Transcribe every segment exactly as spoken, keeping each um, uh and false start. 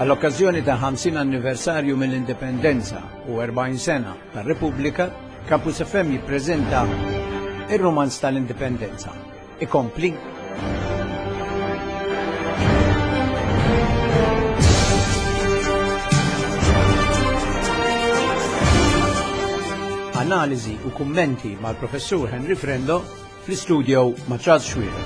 Għall-okkażjoni ta' ħamsin anniversarju mill-indipendenza u erbgħin sena tar-Repubblika, Campus F M jippreżenta ir-Romanz tal-Indipendenza. Ikompli. Analiżi u kummenti mal-Professur Henry Frendo fl-istudio ma' Charles Schwierer.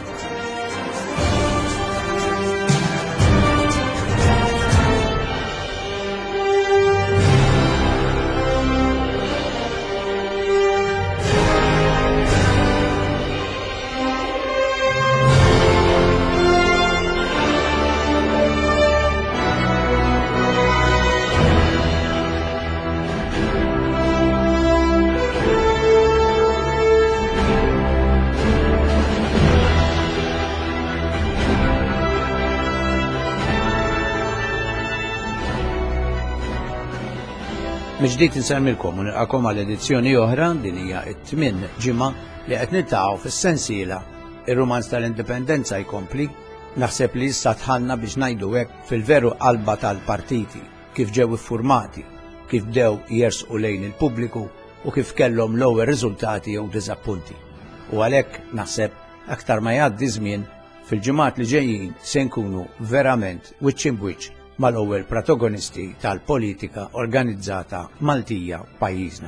Miġdiet insemmilkom u nilqakom għal edizzjoni oħra din hija t-tmien ġimgħa li qed niltaqgħu fis-sensiela ir-Romanz tal-Indipendenza jkompli. Naħseb li issa tħallna biex ngħidu hekk fil-veru qalba tal-partiti, kif ġew iffurmati, kif bdew jersqu lejn il-pubbliku u kif kellhom l-ewwel riżultati jew diżappunti. U għalhekk naħseb aktar ma jgħaddi żmien fil-ġimgħat li ġejjin se nkunu verament wiċċ imb-wiċċ mal-ewwel protagonisti tal-politika organizzata Maltija pajjiżna.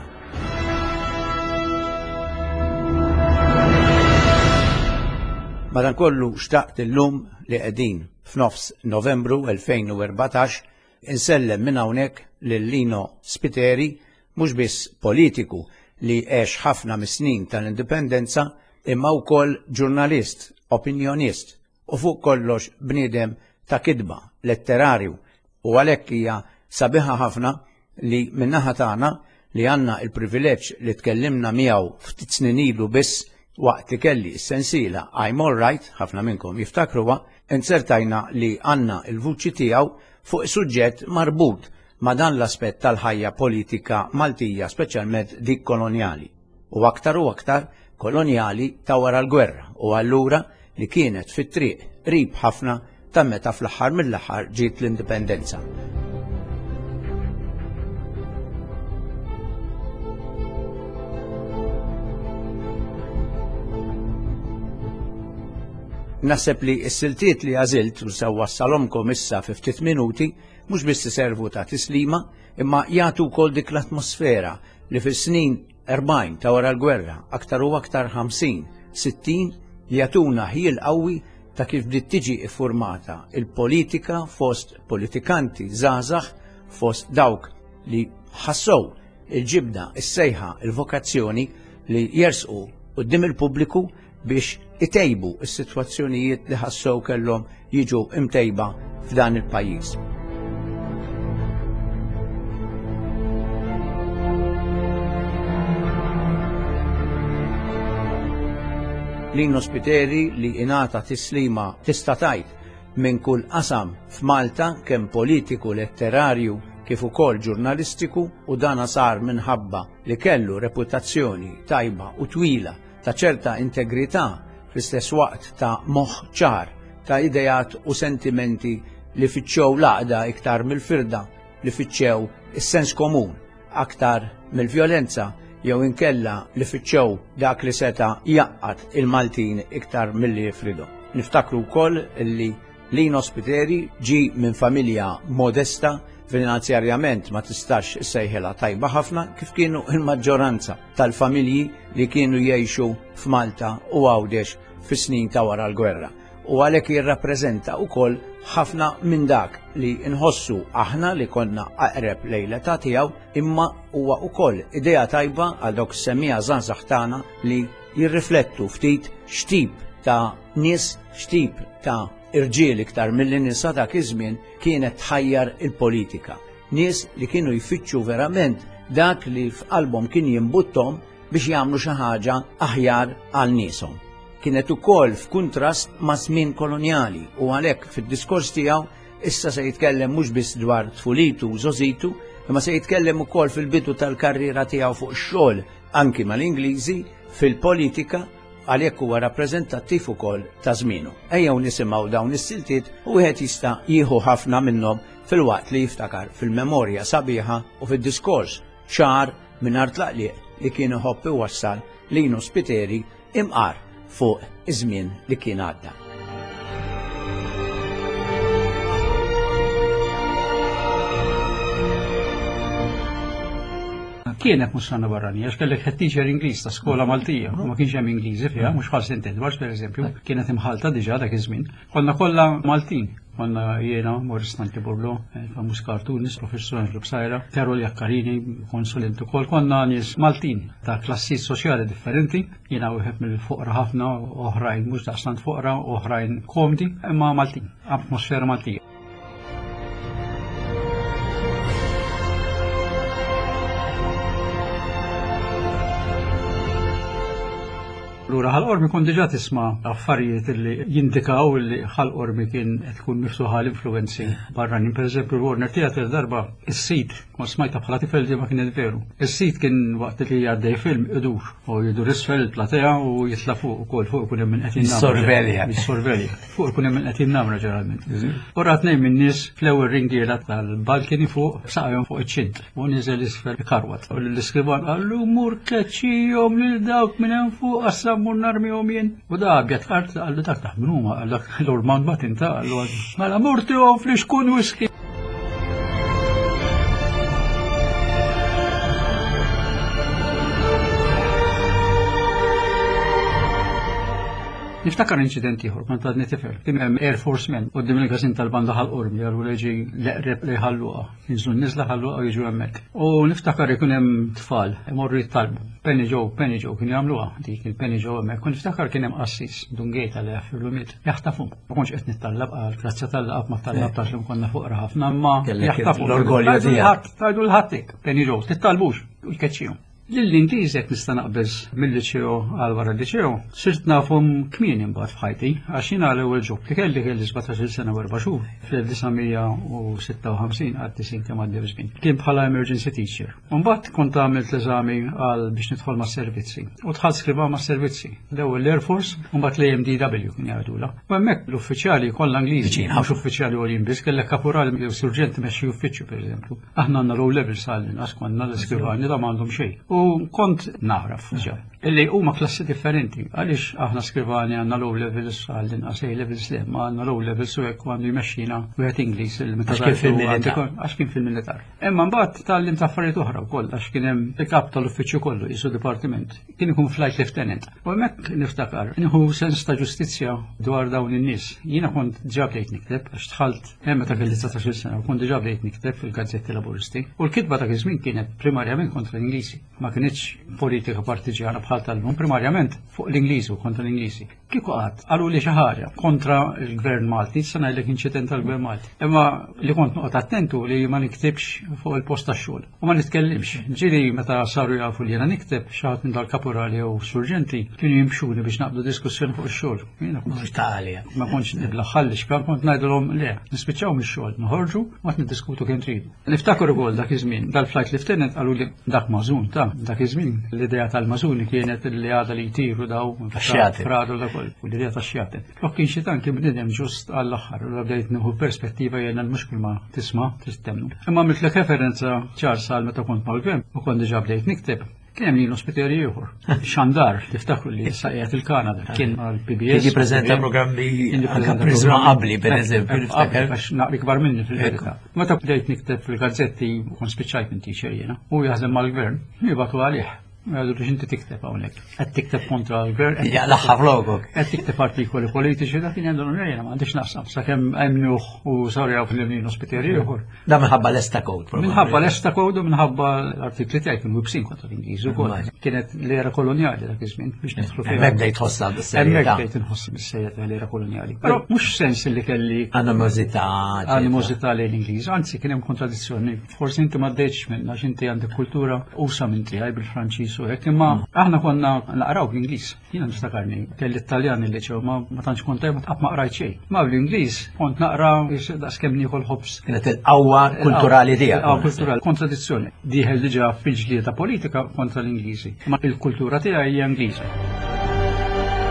Madankollu xtaqt illum li qegħdin f'nofs Novembru elfejn u erbatax insellem minn hawnhekk lil Lino Spiteri, mhux biss politiku li għex ħafna mis-snin tal-indipendenza, imma wkoll ġurnalist, opinjonist u fuq kollox bniedem ta' kidba, letterarju, u għalhekk hija sabiħa ħafna li min-naħa tagħna li għandna l-privileġġ li tkellimna miegħu ftit snin ilu biss waqt li kelli s-sensiela I'm All Right, ħafna minnkom jiftakruha, insertajna li għandna l-vuċi tiegħu fuq suġġett marbut ma' dan l-aspett tal-ħajja politika Maltija, speċjalment dik kolonjali, u aktar u aktar kolonjali ta' wara l-gwerra, u allura li kienet fit-triq qrib ħafna ta' meta fl-aħħar mill-aħħar ġiet l-indipendenza. Naħseb li s-siltiet li għażilt u se wassalhomkom issa fi ftit minuti mhux biss iservu ta' tislima, imma jagħtu wkoll dik l-atmosfera li fis-snin erbgħin ta' wara l-gwerra aktar u aktar ħamsin, sittin jagħtuna ħiel qawwi ta' kif bdiet tiġi iffurmata il-politika fost politikanti żgħażagħ, fost dawk li ħassew il-ġibda, is-sejħa, il-vokazzjoni li jersqu quddiem il-pubbliku biex itejbu s-sitwazzjonijiet li ħassew kellhom jiġu imtejba f'dan il-pajjiż. Lino Spiteri li ingħata tislima tista' tgħid minn kull qasam f'Malta kemm politiku letterarju kif ukoll ġurnalistiku, u dana sar minħabba li kellu reputazzjoni tajba u twila ta' ċerta integrità fl-istess waqt ta' moħħ ċar, ta' idejat u sentimenti li fittxew l-għaqda iktar mill-firda, li fittxew is-sens komun aktar mill-vjolenza, jew inkella li fittxew dak li seta jaqqat il-Maltin iktar milli jifridu. Niftakru wkoll li Lino Spiteri ġi minn familja modesta, finanzjarjament ma tistax issejħilha tajba ħafna kif kienu il-maġġoranza tal-familji li kienu jgħixu f'Malta u Għawdex fis-snin ta' wara l-gwerra. U għalhekk jirrappreżenta wkoll ħafna minn dak li nħossu aħna li konna aqreb lejleta tiegħu, imma huwa wkoll idea tajba għal dawk semmija żgħażagħ tagħna li jirriflettu ftit x'tip ta' nies, x'tip ta' irġiel iktar milli nisa dak iż-żmien kienet tħajjar il-politika. Nies li kienu jfittxu verament dak li f'qalbhom kien jimbuttom biex jagħmlu xi ħaġa aħjar għal nieshom. Kienet ukoll f'kuntrast ma' żmien kolonjali, u għalhekk fid-diskors tiegħu issa se jitkellem mhux biss dwar tfulitu u żożitu, imma se jitkellem ukoll fil-bidu tal-karriera tiegħu fuq ix-xogħol anki mal-Ingliżi, fil-politika għalhekk huwa rappreżentattiv ukoll ta' żmienu. Ejjew nisimgħu dawn is-siltiet u wieħed jista' jieħu ħafna minnhom filwaqt li jiftakar fil-memorja sabiħa u fid-diskors ċar mingħajr tlaqliq li kien iħobb iwassal Lino Spiteri imqar fuq iż-żmien li kien għadda. Kienet mhux sanna barranija, għax kellek head teacher Ingliż ta' skola Maltija, u ma kienx hemm Ingliżi fiha, mhux bħal Saint Edwards pereżempju, kienet imħalta diġà dak iż-żmien. Konna kollha Maltin. Konna jiena, Morris Tantiburlo, famuż cartoonist, professor Angelo Bsajra, Karol Jakkarini, konsulent ukoll, konna nies Maltin ta' klassi soċjali differenti, jiena wieħed mill-foqra ħafna, oħrajn mhux daqstant foqra, oħrajn komdi, imma Maltin, atmosfera Maltija. Lura ħal-qormi kon diġà tisma' affarijiet li jindikaw li ħal-qormi kien qed tkun miftuħa l-influenzi barranin. Pereżempju l-Warner Theatre darba is-sit kont smajta bħala tifel ma kienet veru. Is-sit kien waqt li għaddej film idur u jidur isfel platea u jitla fuq ukoll fuq ikun hemm min qed jinnamra. Sorvelja. Sorvelja. Fuq ikun hemm min qed jinnamra ġeneralment. U rat ngħid min-nies fl-ewwel ringiera tal-balkini fuq saqajhom fuq iċ-ċint u niżel isfel karwat. U l-iskriban qallu mur keċċihom lil dawk minn hemm fuq qassam mur narmihom jien. U da abjad kart għallu dak taħt minn huma għallak l-orman batin ta' għallu mela murtihom fl-ixkun whisky. Niftakar incident ieħor, kont għadni tifel. Kien hemm Air Force Men qudiem il-gażin tal-banda ħal-qorm li għallu leġi leqreb li ħalluha. Kienżlu n-niżla ħalluha u jiġu hemmhekk. U niftakar ikun hemm tfal imorru jittalbu. Penny Joe, Penny Joe kien jagħmluha dik il-Penny Joe hemmhekk. U niftakar kien hemm qassis Dungejta li jaffirlumiet. Jaħtafu. Ma kontx qed nittallab għal grazzja tal-laqab ma tallab tax li konna foqra ħafna imma jaħtafu. L-orgoglju tiegħek. Tajdu l-ħattik, Penny Joe, tittalbux u jkeċċihom. Lill-Ingliż jekk nista' naqbeż mill-liċew għal wara l-liċew, sirt nafhom kmien imbagħad f'ħajti għax jiena l-ewwel ġob li kelli kelli sbatax-il sena u erba' xhur fl-1956 għad tisin kemm għaddew żmien. Kien bħala emergency teacher. Mbagħad kont għamilt l-eżami għal biex nidħol mas-servizzi u dħalt skriba mas-servizzi. L-ewwel l-Air Force u mbagħad l-A M D W kien jgħidula. U hemmhekk l-uffiċjali kollha Ingliżi, mhux uffiċjali għolin biss, kellek kaporal jew surġenti mexxi uffiċċju pereżempju. Aħna għandna low level sal-inqas konna l-iskribani da m'għandhom xejn. U kont naraf ġa illi huma klassi differenti għaliex aħna skrivani għandna low levels għal inqas A levels le ma għandna low levels u hekk għandu jmexxina wieħed Ingliż għax kien fil-militar. Imma mbagħad tallim ta' affarijiet oħra wkoll għax kien hemm pick-up tal-uffiċċju kollu qisu dipartiment. Kien ikun flight lieutenant. U hemmhekk niftakar inħu sens ta' ġustizzja dwar dawn in-nies. Jiena kont diġà bdejt nikteb għax dħalt hemm meta kelli tsatax-il sena u kont diġà bdejt nikteb fil-Gazzetti Laburisti. U l-kitba ta' żmien kienet primarjament kontra l-Ingliżi. Ma kienx politika partiġjana bħal tal-lum, primarjament fuq l-Ingliżi u kontra l-Ingliżi. Kieku qatt qalu li xi ħaġa kontra l-Gvern Malti, sa ngħidlek inċident tal-Gvern Malti. Imma li kont noqgħod attentu li ma niktibx fuq il-post tax-xogħol u ma nitkellimx. Ġieli meta saru jafu li jiena nikteb xi ħadd minn dal-kaporali jew surġenti kienu jimxuni biex naqbdu diskussjoni fuq ix-xogħol. Jiena kont tagħalija. Ma kontx nibla ħallix, kan kont ngħidulhom le, nispiċċaw mix-xogħol, noħorġu u qed niddiskutu kemm tridu. Niftakar ukoll dak iż-żmien, dal-flight lieutenant qalu li dak mażun ta' dak iż-żmien l-idea tal-mażuni kienet li għada li jtiru daw fradu da koll, u l-idea ta' xjaten. Lok kien xitan kien bnidem ġust għall-axħar, u bdejt nieħu perspettiva jena l-muxkil ma tisma' tistemnu. Imma mitlek referenza ċar sal meta kont mal-gvern u kont diġà bdejt nikteb. Kien hemm Lino Spiteri ieħor. Xandar, tiftakru li sajjat il-Kanada. Kien għall-P B S. Kien jippreżenta programmi anke Prizma qabbli pereżempju. Għax naqri kbar minni fil-verità. Meta bdejt nikteb fil-gazzetti u kont spiċċajt minn teacher jiena u jaħdem mal-gvern, jibgħatu għalih. Għadu li xinti tikteb għawnek. Għed tikteb kontra l-gvern. Ja, laħħaf logok. Għed tikteb artikoli politiċi, da kien għandu l-unjena, ma għandix naqsam. Sa' kem għemnuħ u sarri għaw fil-Lino Spiteri uħor. Da minħabba l-esta kod. Minħabba l-esta kod u minħabba l-artikli tijaj kienu wibsin kontra l-Ingliż u kol. Kienet l-era koloniali da kizmin. Biex nidħlu fil Emmek dejt hossa b-sejjeta. Emmek dejt nħossi b-sejjeta l-era koloniali. Pero mux sens li kelli. Animozita. Animozita l-Ingliż. Anzi, kienem kontradizzjoni. Forsi inti ma dejtx minna, xinti għandek kultura usa minn tijaj bil-Franċiż. Imma aħna konna naqraw bl-Ingliż. Jiena nistakarni kelli Italjan il-liċew ma tantx kont hemm qatt ma qrajt xejn. Ma bl-Ingliż kont naqra daqskemm nieħol ħobs. Kienet il-qawwa kulturali tiegħek. Il-qawwa kulturali. Kontradizzjoni. Dieħel diġà fil-ġlieda politika kontra l-Ingliżi. Ma il-kultura tiegħi hija Ingliża.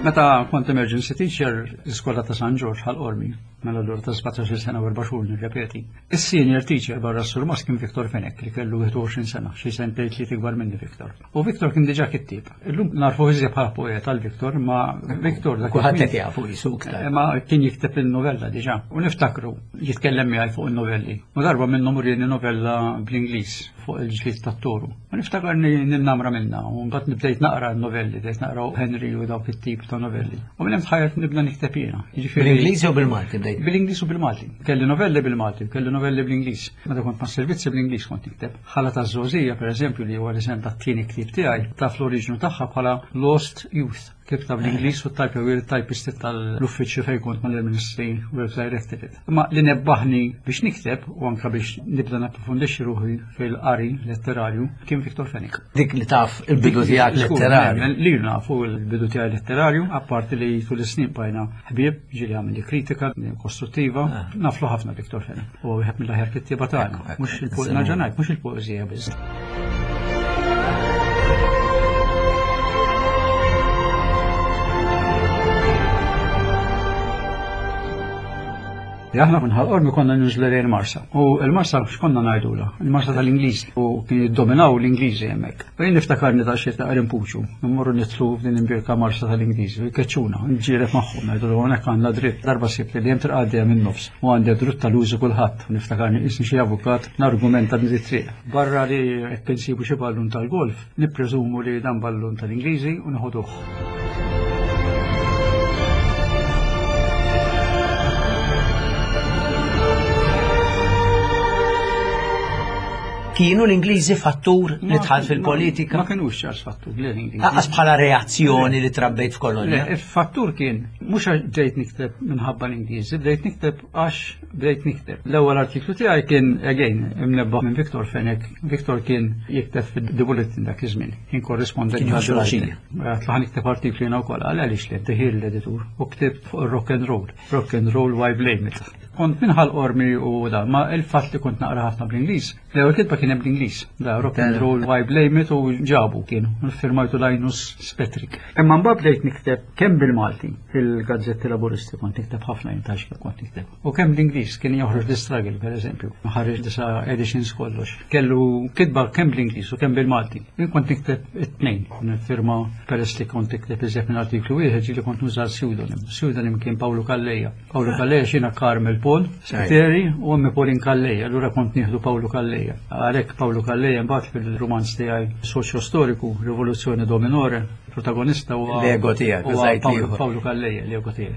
Meta kont emergency teacher l-iskola ta' San George ħal-Qormi, mela l-ur ta' sebgħax sena u erba' xhur nirrepeti. Is-senior teacher barra s-Sur kien Viktor Fenek li kellu ieħed u għoxrin sena, xi sentejn li tikbar minni Viktor. U Viktor kien diġà kittib. Illum narfu iżjed bħala poeta tal-Viktor, ma Viktor dak Kulħadd qed jafu jisuk. Ma kien jikteb il-novella diġà. U niftakru jitkellem miegħi fuq il-novelli. U darba minnhom urieni novella bl-Ingliż fuq il-ġlied tat-toru. U niftakarni ninnamra minnha u mbagħad nibdejt naqra n-novelli, bdejt naqra Henry u dawk it-tip ta' novelli. U minn hemm tħajjert nibda nikteb jiena. Bil-Ingliż jew bil-Malti bdejt? Bil-Ingliż u bil-Malti. Kelli novelli bil-Malti, kelli novelli bl-Ingliż. Meta kont ma' servizzi bl-Ingliż kont nikteb. Ħala ta' Żożija pereżempju li huwa l-isem tat-tieni ktieb tiegħi ta' fl-oriġinu tagħha bħala Lost Youth. Kif ta' bl-Ingliż u tajp jew il-tajpisti tal-uffiċċju fejn kont mal-Ministry Work Directorate. Ma li nebbaħni biex nikteb u anke biex nibda napprofondixxi ruħi fil-qari letterarju kien Viktor Fenek. Dik li taf il-bidu tiegħek letterarju. Li nafu il-bidu tiegħi letterarju, apparti li tul is-snin bajna ħbieb ġieli għamil kritika kostruttiva, naflu ħafna Viktor Fenek. U wieħed mill-aħjar kittieba tagħna, mhux il-poeżija, mhux il-poeżija biss. Aħna kunħal Qormi konna nżlere l-Marsa. U l-Marsa x'konna ngħidula, il-Marsa tal-Ingliżi u kien jiddominaw l-Ingliżi hemmhekk. U jien niftakarni ta' xi ta' rimpuċu, mmorru nitlu f'din imbirka Marsa tal-Ingliżi, jkeċċuna, nġiereb magħhom ngħidulu hawnhekk għandna dritt darba sibt li hemm tirqaddejja min-nofs u għandi dritt tal-użu kulħadd. U niftakarni isni xi avukat nargumenta din it-triq. Barra li hekk insibu xi ballun tal-golf, nippreżumu li dan ballun tal-Ingliżi u neħoduh. Kienu l-Ingliżi fattur li tħall fil-politika? Ma kienux ċars fattur l-Ingliżi. Għas bħala reazzjoni li trabbejt f'kolonja? Il-fattur kien, mhux għax bdejt nikteb minħabba l-Ingliżi, bdejt nikteb għax bdejt nikteb. L-ewwel artiklu tiegħi kien again imnebba minn Viktor Fenek. Viktor kien jikteb fid-The Bulletin dak iż-żmien, kien korrispondent ma' xulxin. Tlaħ nikteb artiklu jiena wkoll għaliex li teħir l-editur u ktibt fuq rock and roll. Rock and roll why blame it. Kont minħal Qormi u da, ma il-fatt li kont naqra ħafna bl-Ingliż. L-ewwel kitba kien hemm bl-Ingliż. Da rock and roll why blame it u ġabu kienu. Firmajtu Linus Spetrik. Imma mbagħad bdejt nikteb kemm bil-Malti fil-Gazzetti Laburisti kont nikteb ħafna jintax kif kont nikteb. U kemm bl-Ingliż kien joħroġ The Struggle pereżempju. Ħareġ disa editions kollox. Kellu kitba kemm bl-Ingliż u kemm bil-Malti. Jien kont nikteb it-tnejn. Nifirma peress li kont nikteb iżjed minn artiklu wieħed ġieli kont nuża pseudonym. Pseudonym kien Pawlu Kalleja. Pawlu Kalleja xina Carmel Paul, sekretari u għammi Paulin Kalleja, allura kont nieħdu Pawlu Kalleja. Għalhekk Pawlu Kalleja mbagħad fil-romanz tiegħi soċjo-storiku, Rivoluzzjoni Dominore, protagonista huwa l-ego tiegħek, Pawlu Pawlu Kalleja, l-ego tiegħek.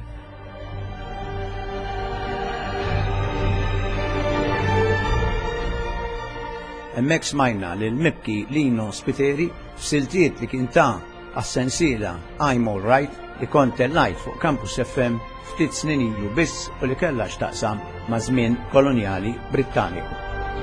Hemmhekk smajna lil Mibki Lino Spiteri f'siltiet li kien ta' għas-sensiela I'm All Right li kont tellajt fuq Campus F M ftit snin ilu biss u li kellha x'taqsam ma' żmien kolonjali Brittaniku.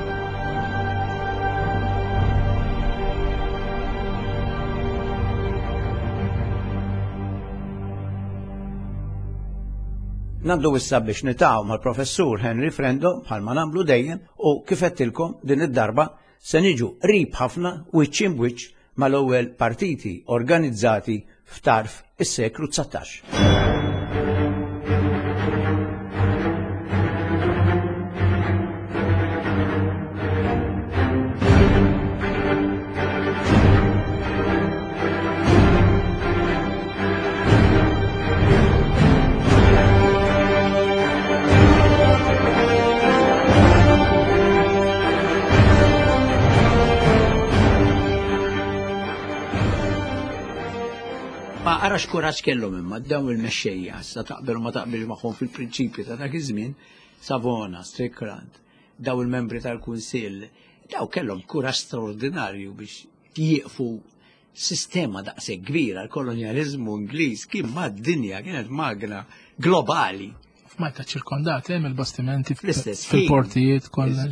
Naddu issa biex nitgħu mal-professur Henry Frendo bħalma nagħmlu dejjem u kif qedtilkom din id-darba se niġu qrib ħafna wiċċ in wiċċ mal-ewwel partiti organizzati f'tarf is-seklu tsatax. Ma għarax kuraġġ kellhom imma dawn il-mexxejja sa taqbel ma taqbilx magħhom fil-prinċipju ta' dak iż-żmien, Savona, Strickland, daw il-membri tal-Kunsill, daw kellhom kuraġġ straordinarju biex jieqfu sistema daqshekk kbira l-kolonjaliżmu Ingliż kien mad-dinja kienet magna globali. F'Malta ċirkondati hemm il-bastimenti Fl-istess fil-portijiet kollha.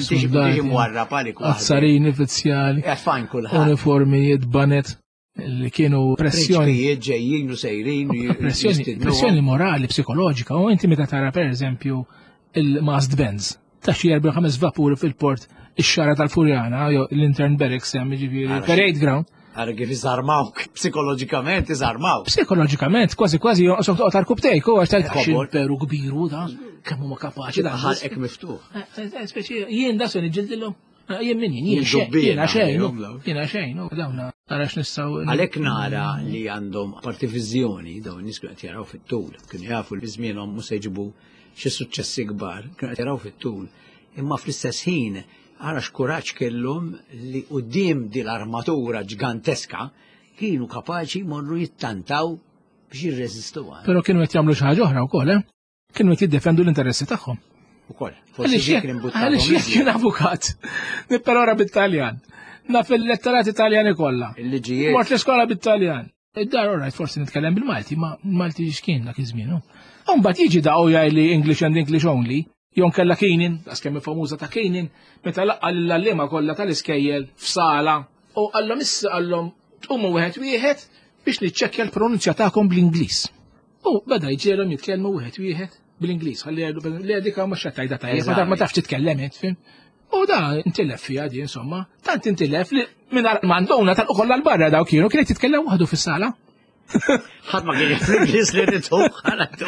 Azzarini vizzjali, uniformijiet banet li kienu pressjoni ġejjin u sejrin pressjoni morali, psikoloġika, u inti meta tara pereżempju il-Mast Benz ta' xi erba' ħames vapuri fil-port ix-xara tal-Furjana jew l-intern barracks hemm jiġifieri parade ground Għara kif iżarmawk, psikoloġikament iżarmawk. Psikoloġikament, kważi kważi joqsok toqgħod tal-kubtejk, u għax tal-veru kbiru da, kemm huma kapaċi da. Ħalqek miftuħ. Speċi, jien da se niġġildilhom. Jien min jien, jien xejn, jien xejn, dawna għarax nistgħu. Għalhekk nara li għandhom partivizjoni dawn nies kienu qed jaraw fit-tul, kienu jafu li żmienhom mhux se jġibu xi suċċessi kbar, kienu qed jaraw fit-tul. Imma fl-istess ħin għara xkuraġġ kellhom li quddiem din l-armatura ġiganteska kienu kapaċi morru jittantaw biex jirreżistu għal. Però kienu qed jagħmlu xi ħaġa oħra wkoll, eh? Kienu qed jiddefendu l-interessi tagħhom. Ukoll. Għaliex jekk kien avukat, nipperora bit-Taljan, naf il-letterati Taljani kollha. Il-liġijiet. Mort l-iskola bit-Taljan. Id-dar orajt forsi nitkellem bil-Malti, ma Malti x'kien dak iż-żmien. Mbagħad jiġi daqgħu jgħidli English and English only, jon kella Keenan, għas kemm famuża ta' Keenan, meta laqqa l-allima kollha tal-iskejjel f'sala u għallhom issa għallhom tqumu wieħed wieħed biex niċċekkja l-pronunzja tagħkom bl-Ingliż. U beda jġielhom jitkellmu wieħed wieħed bl-Ingliż, ħalli jgħidu li dik mhux qed tajda tajjeb, ma tafx titkellem fim. U da intilef fiha di insomma, tant intilef li mingħajr m'għanduna tal-ukoll l-barra daw kienu kien jitkellem waħdu fis-sala. Ħadd ma kien fl-Ingliż li tituħ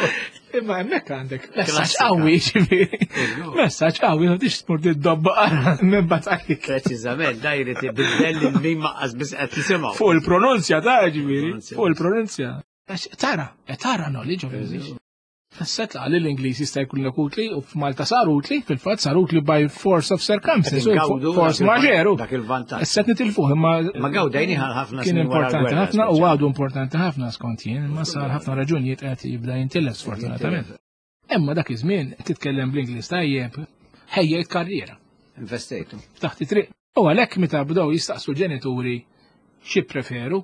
Imma hemmhekk għandek messaġġ qawwi ġifieri. Messaġġ qawwi ma tix tmur tiddobba minn batakik. Preċiżament, da jrid ibiddel lil min maqqas biss qed tisimgħu. Fuq il-pronunzja ta' ġifieri, fuq il-pronunzja. Tara, tara knowledge of English. Fasset għalli l-Ingliż jista' jkun utli u f'Malta sar utli, fil-fatt sar utli by force of circumstances, force maġeru. Dak il-vantaġġ. Isset nitilfuh imma ma gawdejni ħafna kien importanti ħafna u għadu importanti ħafna skont jien, imma sar ħafna raġunijiet qed jibda jintilef sfortunatament. Imma dak iż-żmien titkellem bl-Ingliż tajjeb, ħejjejt karriera. Investejtu. Taħt it-triq. U għalhekk meta bdew jistaqsu l-ġenituri xi preferu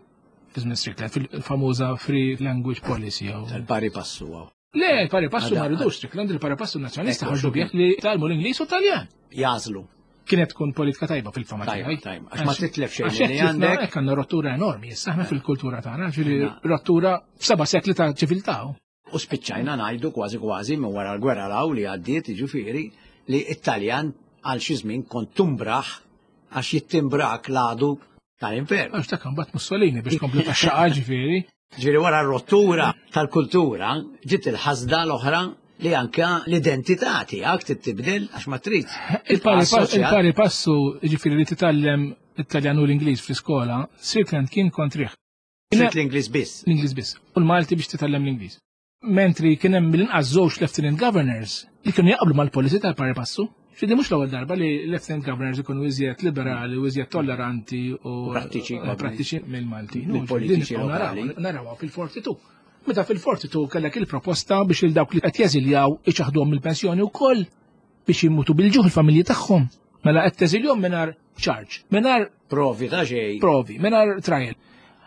fil-famuża free language policy. Tal-pari passu għaw. Le, il-pari passu ma rridux Strickland, il-pari passu nazjonista ħarġu bjek li talmu l-Ingliż u Taljan. Jażlu. Kienet tkun politika tajba fil-fama tajba. Tajba, għax ma titlef xejn li għandek. Hekk għandna rottura enormi, issa aħna fil-kultura tagħna, ġieli rottura f'seba' sekli ta' ċiviltà. U spiċċajna ngħidu kważi kważi minn wara l-gwerra law li għaddiet jiġifieri li t-Taljan għal xi żmien kont tumbraħ għax jittimbrak l-għadu tal-Imper. Għax dak imbagħad Mussolini biex komplu tax-xaqa ġifieri. Ġieli wara r-rottura tal-kultura ġiet il-ħasda l-oħra li anke l-identità tiegħek tibdel għax ma trid. Il-pari passu ġifieri li titgħallem it-Taljan u l-Ingliż fl-iskola, Strickland kien kontrih. Trid l-Ingliż biss. L-Ingliż biss. U l-Malti biex titgħallem l-Ingliż. Mentri kien hemm mill-inqas żewġ lieutenant governors li kienu jaqblu mal-policy tal-pari passu. Xidi mux l-ewwel darba li lieutenant governors ikunu iżjed liberali u iżjed tolleranti u prattiċi mill-Malti. Mill-politiċi lokali. Narawha fil-forty two. Meta fil-forty two kellek il-proposta biex il dawk li qed jeżiljaw iċaħduhom mill-pensjoni wkoll biex jimmutu bil-ġuħ il-familji tagħhom. Mela qed teżiljhom mingħajr charge, mingħajr provi ta' xejn. Provi, mingħajr trial.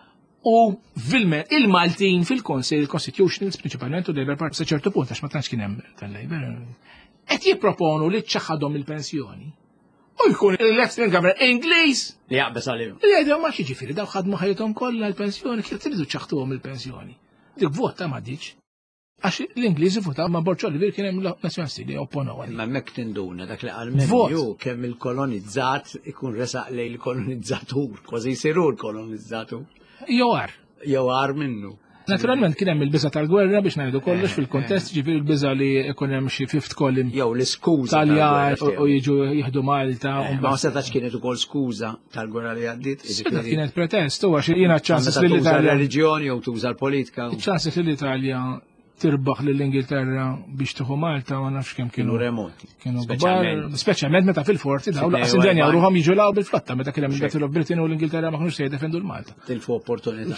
U fil-men, il-Maltin fil-Konsil, il-Constitutionals, principalment u Labour Party sa ċertu punt, għax ma tantx kien hemm tal-Labour, qed jipproponu li ċaħadhom il-pensjoni. U jkun il-Lieutenant Governor Ingliż li jaqbes għalihom. Li jgħidu ma xi ġifieri daw ħadmu ħajjithom kollha l-pensjoni, kif tridu ċaħtuhom il-pensjoni. Dik vota ma diċ. Għax l-Ingliżi votaw ma Borċolli vir kien hemm nazzjonalisti li opponaw għalih. Ma hemmhekk tinduna dak li qal Menju kemm il-kolonizzat ikun resaq lejn il-kolonizzatur, kważi jsiru l-kolonizzatur. Jew għar. Jew għar minnu. Naturalment kien hemm il-biża tal-gwerra biex ngħidu kollox fil-kontest ġifieri il-biża li ikun hemm xi fifth column. Jew l-iskuża Taljan u jiġu jieħdu Malta. Ma setax kienet ukoll skuża tal-gwerra li għaddiet. Seta kienet pretest u għax jiena ċansis li l-Italja. Reliġjoni jew tuża l-politika. ċansis li l-Italja tirbaħ lill-Ingilterra biex tieħu Malta ma nafx kemm kienu remoti. Kienu kbar, speċjalment meta fil-forti daw laqas indenja ruħhom jiġu law bil-flotta meta kien hemm il-Battle of Britain u l-Ingilterra ma kinux se jiddefendu l-Malta. Tilfu opportunità.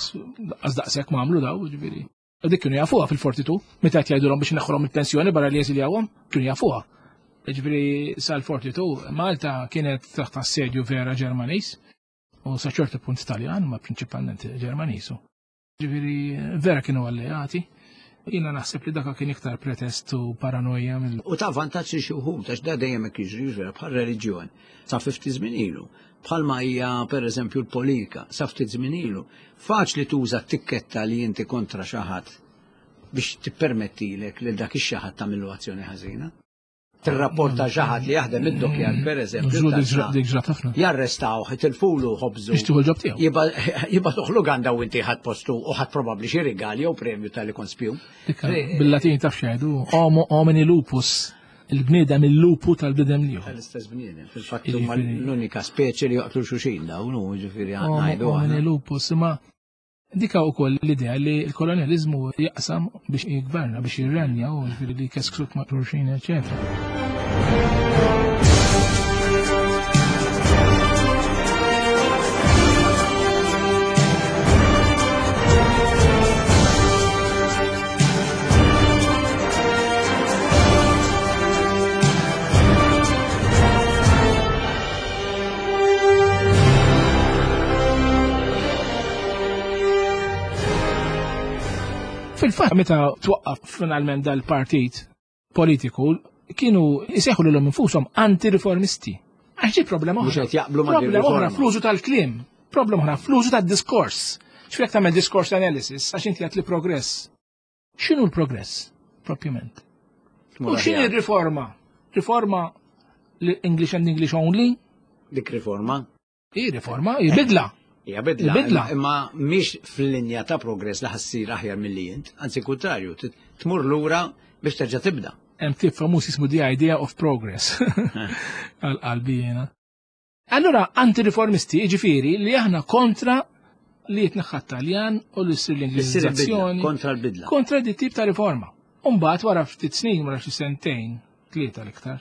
Laqas daqshekk m'għamlu daw, ġifieri. Dik kienu jafuha fil-forti tu, meta qed jgħidulhom biex neħħolhom il-pensjoni barra li jeżiljawhom, kienu jafuha. Ġifieri sal-forti tu, Malta kienet taħt assedju vera Ġermaniż u sa ċertu punt Taljan ma prinċipalment Ġermaniż. Ġifieri vera kienu alleati. Jina naħseb li daka kien iktar pretest u paranoja. U ta' vantaġġ li xi wħud għax da dejjem hekk jiġri bħal reliġjon. Sa ftit żmien ilu. Bħalma hija pereżempju l-politika, sa ftit żmien ilu. Faċli tuża t-tikketta li inti kontra xi ħadd biex tippermettilek li dak ix-xi ħadd tagħmlu azzjoni ħażina. tirrapporta ġaħat li jaħdem id-dokjar, per eżempju, dik ġrat ħafna. jarrestaw, ħitilfulu ħobżu. Biex tieħu l-ġob tiegħu. Jibba toħlu għanda u inti ħadd postu u ħadd probabbli xi rigali jew premju tal-li konspju. Bil-Latin taf xejdu, homo homini lupus, il-bniedem il-lupu tal-bniedem liħu. L-istess bniedem, fil-fatt huma l-unika speċi li jaqtlu xulxin dawn hu ġifieri ngħidu Homo homini lupus, ma dika wkoll l-idea li l-kolonializmu jaqsam biex jigverna, biex jirranja u li kesksut ma' xulxin, eċetera. Fil-fatt, meta twaqqaf finalment dal-partit politiku, kienu jiseħħu l-lom infushom anti-riformisti. Għaxġi problema oħra. Problema oħra fl-użu tal-klim. Problema oħra fl-użu tal-diskors. Xfrek tagħmel diskors analysis għax inti għat li progress. X'inhu l-progress, propjament? U x'inhi r-riforma? Riforma l-English and English only? Dik riforma? I riforma, i bidla. Hija bidla, imma mhix fil-linja ta' progress li ħassir aħjar milli int, anzi kuntrarju, tmur lura biex terġa' tibda. Hemm tip famuż jismu The Idea of Progress. Għal-qalbijena. Allura, anti-riformisti, ġifieri li aħna kontra li jitneħħat Taljan u li ssir l-Inglizizzazzjoni. Kontra l-bidla. Kontra di tip ta' riforma. Umbagħad wara ftit snin wara xi sentejn, tlieta l-iktar,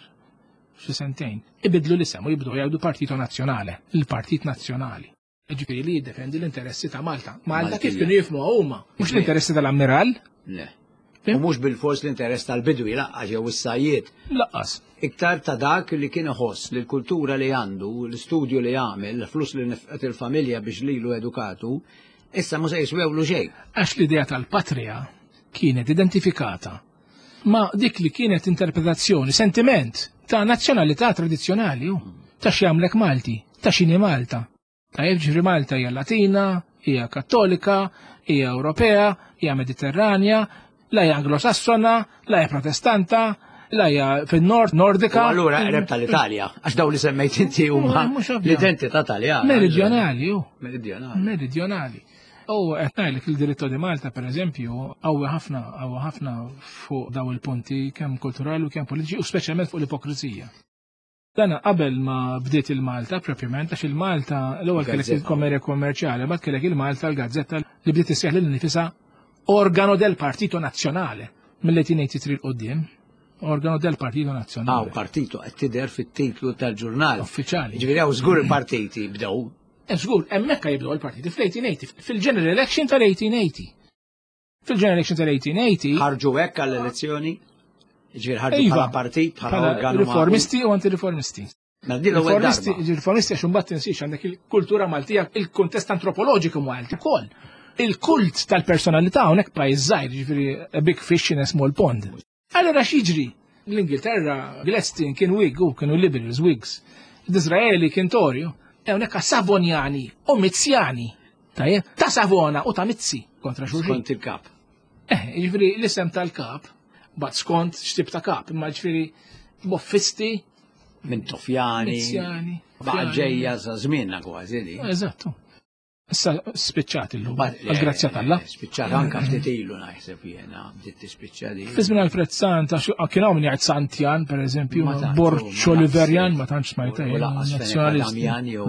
xi sentejn, ibidlu l-isem u jibdu jgħidu Partito Nazzjonali, il-Partit Nazzjonali. Ġifieri li jiddefendi l-interessi ta' Malta. Malta kif kienu jifhmu huma, mhux l-interessi tal-ammiral? Le. U mhux bil-fors l-interess tal-bidwi laqqas jew is-sajjiet. Laqqas. Iktar ta' dak li kien iħoss li l-kultura li għandu, l-istudju li jagħmel, l-flus li nefqet il-familja biex lilu edukatu, issa mhux se jiswewlu xejn. Għax l-idea tal-patrija kienet identifikata ma' dik li kienet interpretazzjoni, sentiment ta' nazzjonalità tradizzjonali, ta' x'jagħmlek Malti, ta' x'inhi Malta. Ta' ġifri Malta hija Latina, hija Kattolika, hija Ewropea, hija Mediterranja, la hija Anglosassona, la hija Protestanta, la hija fin-Nord Nordika. U allura qreb tal-Italja, għax daw li semmejt inti huma l-identità Taljana. Meridjonali, hu. Meridjonali. Meridjonali. U qed ngħidlek il-direttor di Malta pereżempju qawwi ħafna qawwi ħafna fuq daw il-punti kemm kulturali u kemm politiċi u speċjalment fuq l-ipokrizija. Dana qabel ma bdiet il-Malta propjament għax il-Malta l-ewwel kellek il-kommerja kommerċjali, ma kellek il-Malta l-gazzetta li bdiet issejħ lil nifisha organo del Partito Nazzjonale mill-1883 l-qudiem. Organo del Partito Nazzjonale. Ah, partito qed tidher fit-titlu tal-ġurnal. Uffiċjali. Ġifieri hawn żgur il-partiti bdew. Żgur, hemmhekk jibdew il-partiti fl-eighteen eighty, fil-General Election tal-eighteen eighty. Fil-General Election tal-eighteen eighty. Ħarġu hekk għall-elezzjoni? Ġifieri ħarġu bħala partit, bħala organu. Riformisti u antiriformisti. Riformisti, riformisti għax imbagħad tinsix għandek il-kultura Maltija, il-kuntest antropoloġiku Malti wkoll. Il-kult tal-personalità hawnhekk pajjiż żgħir, ġifieri a big fish in a small pond. Allora x'jiġri? L-Ingilterra, Gladstone kien Whig u kienu Liberals, Whigs. L-Iżraeli kien Torju, hawnhekk Savonjani u Mizzjani. Tajjeb, ta' Savona u ta' Mizzi kontra xulxin. Skont il-kap. Eh, ġifieri l-isem tal-kap, bad skont x'tib ta' kap, imma ġifieri boffisti minn Tofjani. Mizzjani. Baqa ġejja sa' żmienna kważi li. Eżattu. Issa spiċċat illum, għal-grazzja tal-la. Spiċċat anka ftit ilu naħseb jiena, bdiet tispiċċa di. Fi żmien Alfred Sant, kien hawn jgħid Santjan, pereżempju, Borċ Oliverjan, ma tantx smajta nazzjonalisti.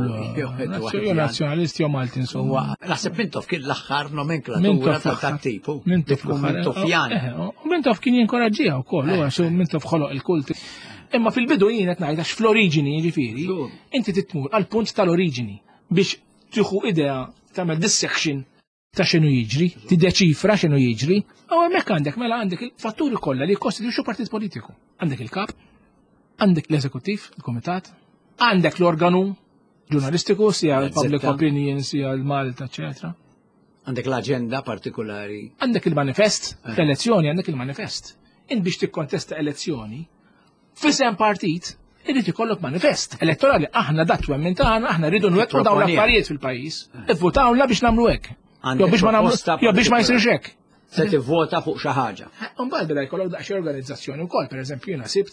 Jew nazzjonalisti jew Malti insomma. Naħseb Mintoff kien l-aħħar nomenklatura tat-tipu. Mintoff Mintofjan. Mintoff kien jinkoraġġiha wkoll, huwa xew Mintoff ħoloq il-kult. Imma fil-bidu jien qed ngħid għax fl-oriġini jiġifieri, inti titmur għal punt tal-oriġini biex tieħu idea tagħmel dissection ta' x'inhu jiġri, tiddeċifra x'inhu jiġri, u hemmhekk għandek mela għandek il-fatturi kollha li jkostitwixxu partit politiku. Għandek il-kap, għandek l-eżekuttiv, il-kumitat, għandek l-organu ġurnalistiku, sija l-public opinion, sija l-Malta, eċetera. Għandek l-aġenda partikolari. Għandek il-manifest, l-elezzjoni għandek il-manifest. In biex tikkontesta elezzjoni, fisem partit, irrid ikollok manifest elettorali, aħna dat wemmin tagħna, aħna rridu nwettqu dawn l-affarijiet fil-pajjiż. Ivvutawna biex nagħmlu hekk. Jew biex ma nagħmlu jew biex ma jsirx hekk. Se tivvota fuq xi ħaġa. Imbagħad beda jkollok daqsxejn organizzazzjoni wkoll, pereżempju jiena sibt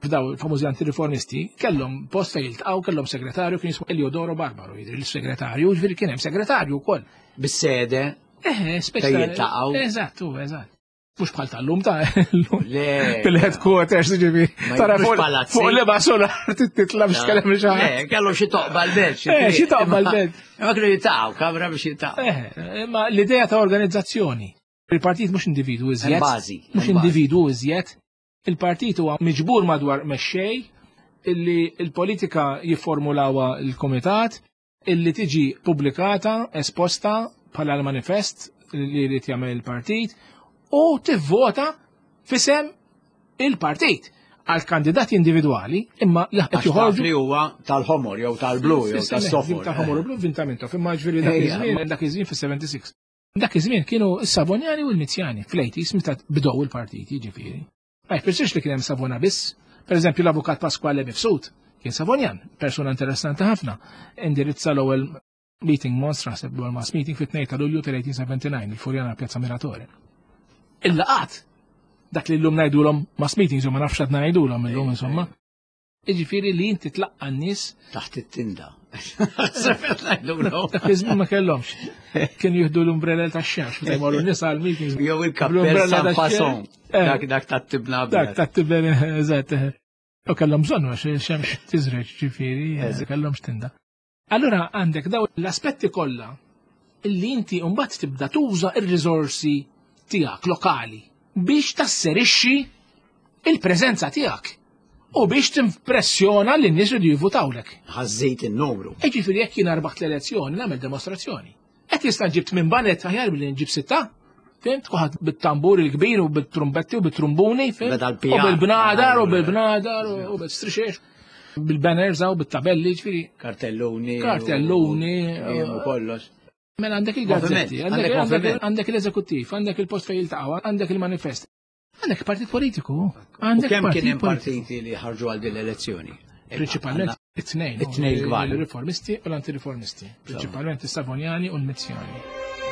f'daw il-famużi antiriformisti kellhom post fejn jiltqgħu kellhom segretarju kien jismu Eliodoro Barbaro jidher il-segretarju, ġifieri kien hemm segretarju wkoll. Bis-sede. Eh, Fejn jiltaqgħu. Eżatt, hu, eżatt. Mhux bħal tal-lum ta' Le. fil-headquarters ġifieri. Tara fuq l-eba solar titla biex tkellem il Le, kellu xi toqba l-belt. Eh, xi toqba l-belt. Ma kienu jiltaqgħu, kamra biex jiltaqgħu. Eh, ma l-idea ta' organizzazzjoni. Il-partit mhux individwu iżjed. Bażi. Mhux individwu iżjed. Il-partit huwa miġbur madwar mexxej illi il-politika jifformulawha il-komitat illi tiġi pubblikata, esposta bħala l-manifest li jrid jagħmel il-partit u tivvota fisem il-partit għal kandidati individwali imma li qed joħorġu li huwa tal-ħomor jew tal-blu jew tas-sofor. Tal-ħomor u blu vintamento imma ġifieri dak iż-żmien dak iż-żmien fis-seventy-six. Dak iż-żmien kienu s-Savonjani u l-Mizzjani fl-eighties meta bdew il-partiti ġifieri. Ma jfissirx li kien hemm Savona biss. Pereżempju l-avukat Pasquale Mifsud kien Savonjan, persuna interessanti ħafna. Indirizza l-ewwel meeting monstra sebdu mass meeting fit-tnejn ta' Lulju tal-eighteen seventy-nine il-Furjana Pjazza Miratore. Il-laqat dak li llum ngħidulhom mass meetings u ma nafx qed ngħidulhom illum insomma. Jiġifieri li inti tlaqqa n-nies taħt it-tinda. Dak iż-żmien ma kellhomx. Kienu jieħdu l-umbrella tax-xemx meta jmorru n-nies għall-meetings. Jew il-kappell San Fason. Dak dak tat-tibna Dak tat-tibna eżatt. U kellhom bżonn għax il-xemx tiżreġ ġifieri, kellhom x'tinda. Allura għandek daw l-aspetti kollha illi inti mbagħad tibda tuża r-riżorsi tiegħek lokali biex tasserixxi il-preżenza tiegħek u biex timpressjona li n-nies ridu jivvutawlek. Ħażejt in-numru. Ġifieri jekk jien arbaħt l-elezzjoni nagħmel demostrazzjoni. Qed jista' ġibt minn banet aħjar milli nġib sitta. Fimt, kuħat bit-tamburi l-kbir u bit-trumbetti u bit-trumbuni, u bil-bnadar u bil-bnadar u bil-strixiex, bil-banners u bil-tabelli, ġifiri. Kartelluni. Kartelluni. U kollox. Men għandek il-gazzetti, għandek il-eżekuttiv, għandek il-post fej il-taqwa, għandek il-manifest. Għandek partit politiku. Kemm kien hemm partiti li ħarġu għal din l-elezzjoni? Principalment it-tnejn. It-tnejn kbar. Il-riformisti u l-antiriformisti. Principalment is-Savonjani u l-Mizzjani.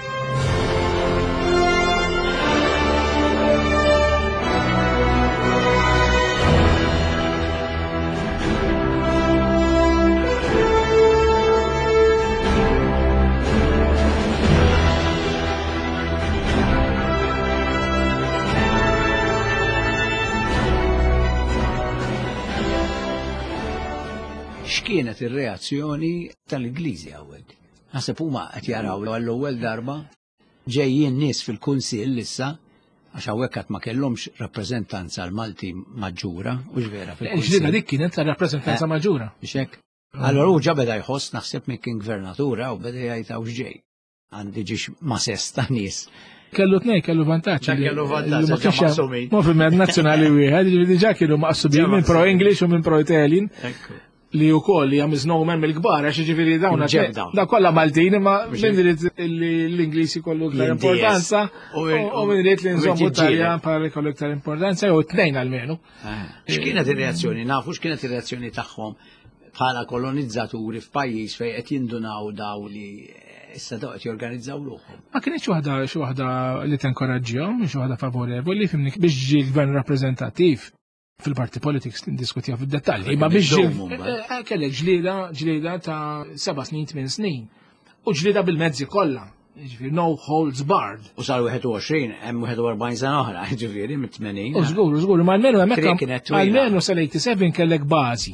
X'kienet ir-reazzjoni tal-Ingliżi hawnhekk? Naħseb huma qed jaraw għall-ewwel darba ġejjin nies fil-Kunsill issa għax hawnhekk qatt ma kellhomx rappreżentanza l-Malti maġġura u x'vera fil-Kunsill. Ġdida dik kienet rappreżentanza maġġura. Biex hekk. Allora hu ġa beda jħoss naħseb minn kien gvernatura u beda jgħid hawn x'ġej. Għandi ġiex ma' sesta nies. Kellu tnej, kellu vantaġġ. Kellu vantaġġ. Moviment nazzjonali wieħed, diġà kienu maqsubin minn pro English u minn pro Italian. Li u koll li għam snowman mill-gbar, għax ġifiri dawna da kolla Maltin, ma minn rrit l-Inglisi kollu ktar importanza, u minn rrit l-inżommu Taljan parli kollu ktar importanza, u t-nejn għalmenu. X'kienet ir-reazzjoni? Nafu x'kienet ir-reazzjoni tagħhom bħala kolonizzaturi f'pajjiż fejn qed jindunaw daw li issa daw qed jorganizzaw ruħhom. Ma kienx waħda xi waħda li tenkoraġġihom, xi waħda favorevoli fimni biex ġi l-gvern rappreżentattiv fil-parti politics diskutija fil-dettalji. Ma biex kellek ġlida ġlida ta' seba' snin, tmien snin. U ġlida bil-mezzi kollha. Ġifieri no holds barred. U sal wieħed u għoxrin, hemm wieħed u erbgħin sena oħra, ġifieri mit-tmenin. U żgur, żgur, ma almenu hemmhekk almenu sal-eighty-seven kellek bażi.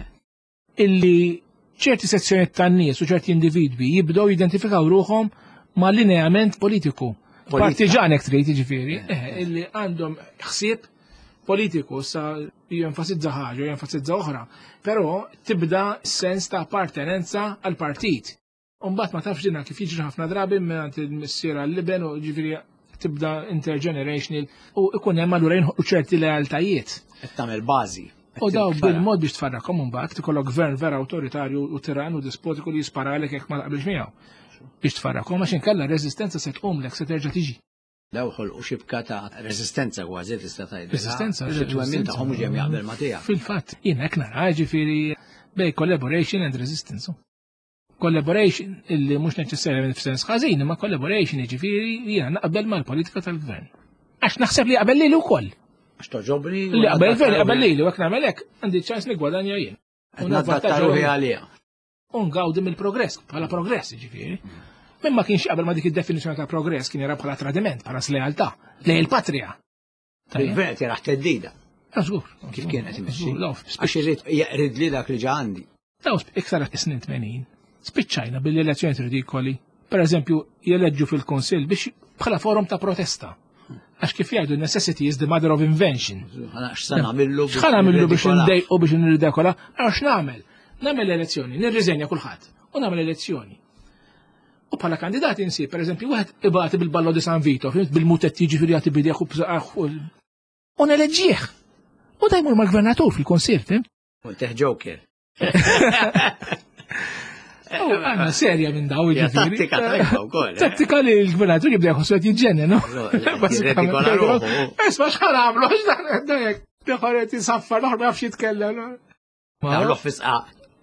Illi ċerti sezzjonijiet tan-nies u ċerti individwi jibdew jidentifikaw ruhom ma' lineament politiku. Partiġanek trid jiġifieri, illi għandhom ħsieb politiku sa jenfasizza ħaġa, jenfasizza oħra, però tibda sens ta' appartenenza għal partit. Umbat ma tafx dinha kif jiġri ħafna drabi minn il-missiera l-liben u ġifieri tibda intergenerational u ikun hemm allura jinħolqu ċerti lealtajiet. Qed tagħmel bażi. U daw bil-mod biex tfarrakhom imbagħad tikollok gvern vera awtoritarju u tiran u dispotiku li jisparalek jekk ma taqbilx miegħu. Biex tfarrakhom għax inkella reżistenza se tqumlek se terġa' tiġi. Daw ħolqu xibka ta' resistenza kważi tista' tgħid. Resistenza, il-twemmin tagħhom mhux hemm jaqbel ma' tiegħek. Fil-fatt, jien hekk nara ġifieri bej collaboration and resistance. Collaboration illi mhux neċessarjament f'sens ħażin, imma collaboration jiġifieri jiena naqbel mal-politika tal-gvern. Għax naħseb li qabel lili wkoll. Għax toġobni. Li qabel veri qabel lili wek nagħmel hekk għandi ċans li gwadanja jien. Nadattaruħi għalija. Un gawdi mill-progress, bħala progress ġifieri. Min ma kienx qabel ma dik id-definizzjoni ta' progress kien jara bħala tradiment, bħala slealtà, lej il-patrija. Il-gvern jaraħ teddida. Żgur. Kif kienet imexxi? Għax irid jaqrid li dak li ġa għandi. Daw iktar is-snin tmenin. Spiċċajna bil-elezzjoni ridikoli. Pereżempju, jeleġġu fil-Kunsill biex bħala forum ta' protesta. Għax kif jgħidu necessity is the mother of invention. X'san nagħmillu X'ħan nagħmlu biex ndejqu biex nirridekola? Għax nagħmel. Nagħmel elezzjoni, nirriżenja kulħadd u nagħmel elezzjoni. U bħala kandidati insib, pereżempju, wieħed ibati bil-ballo di San Vito, bil-mutet jiġi firjati bidejh u bżaqaħ u neleġġieħ. U da jmur mal-gvernatur fil-Kunsill, fim? U teħ joker. Għanna serja minn daw ġifiri. Tattika tajba wkoll. Tattika li l-gvernatur jibda jħossu qed jiġġenna, no? Isma' x'ħan għamlu għax dan dejjek deħoret jisaffar l-oħra ma jafx jitkellem. Għamlu f'isqa.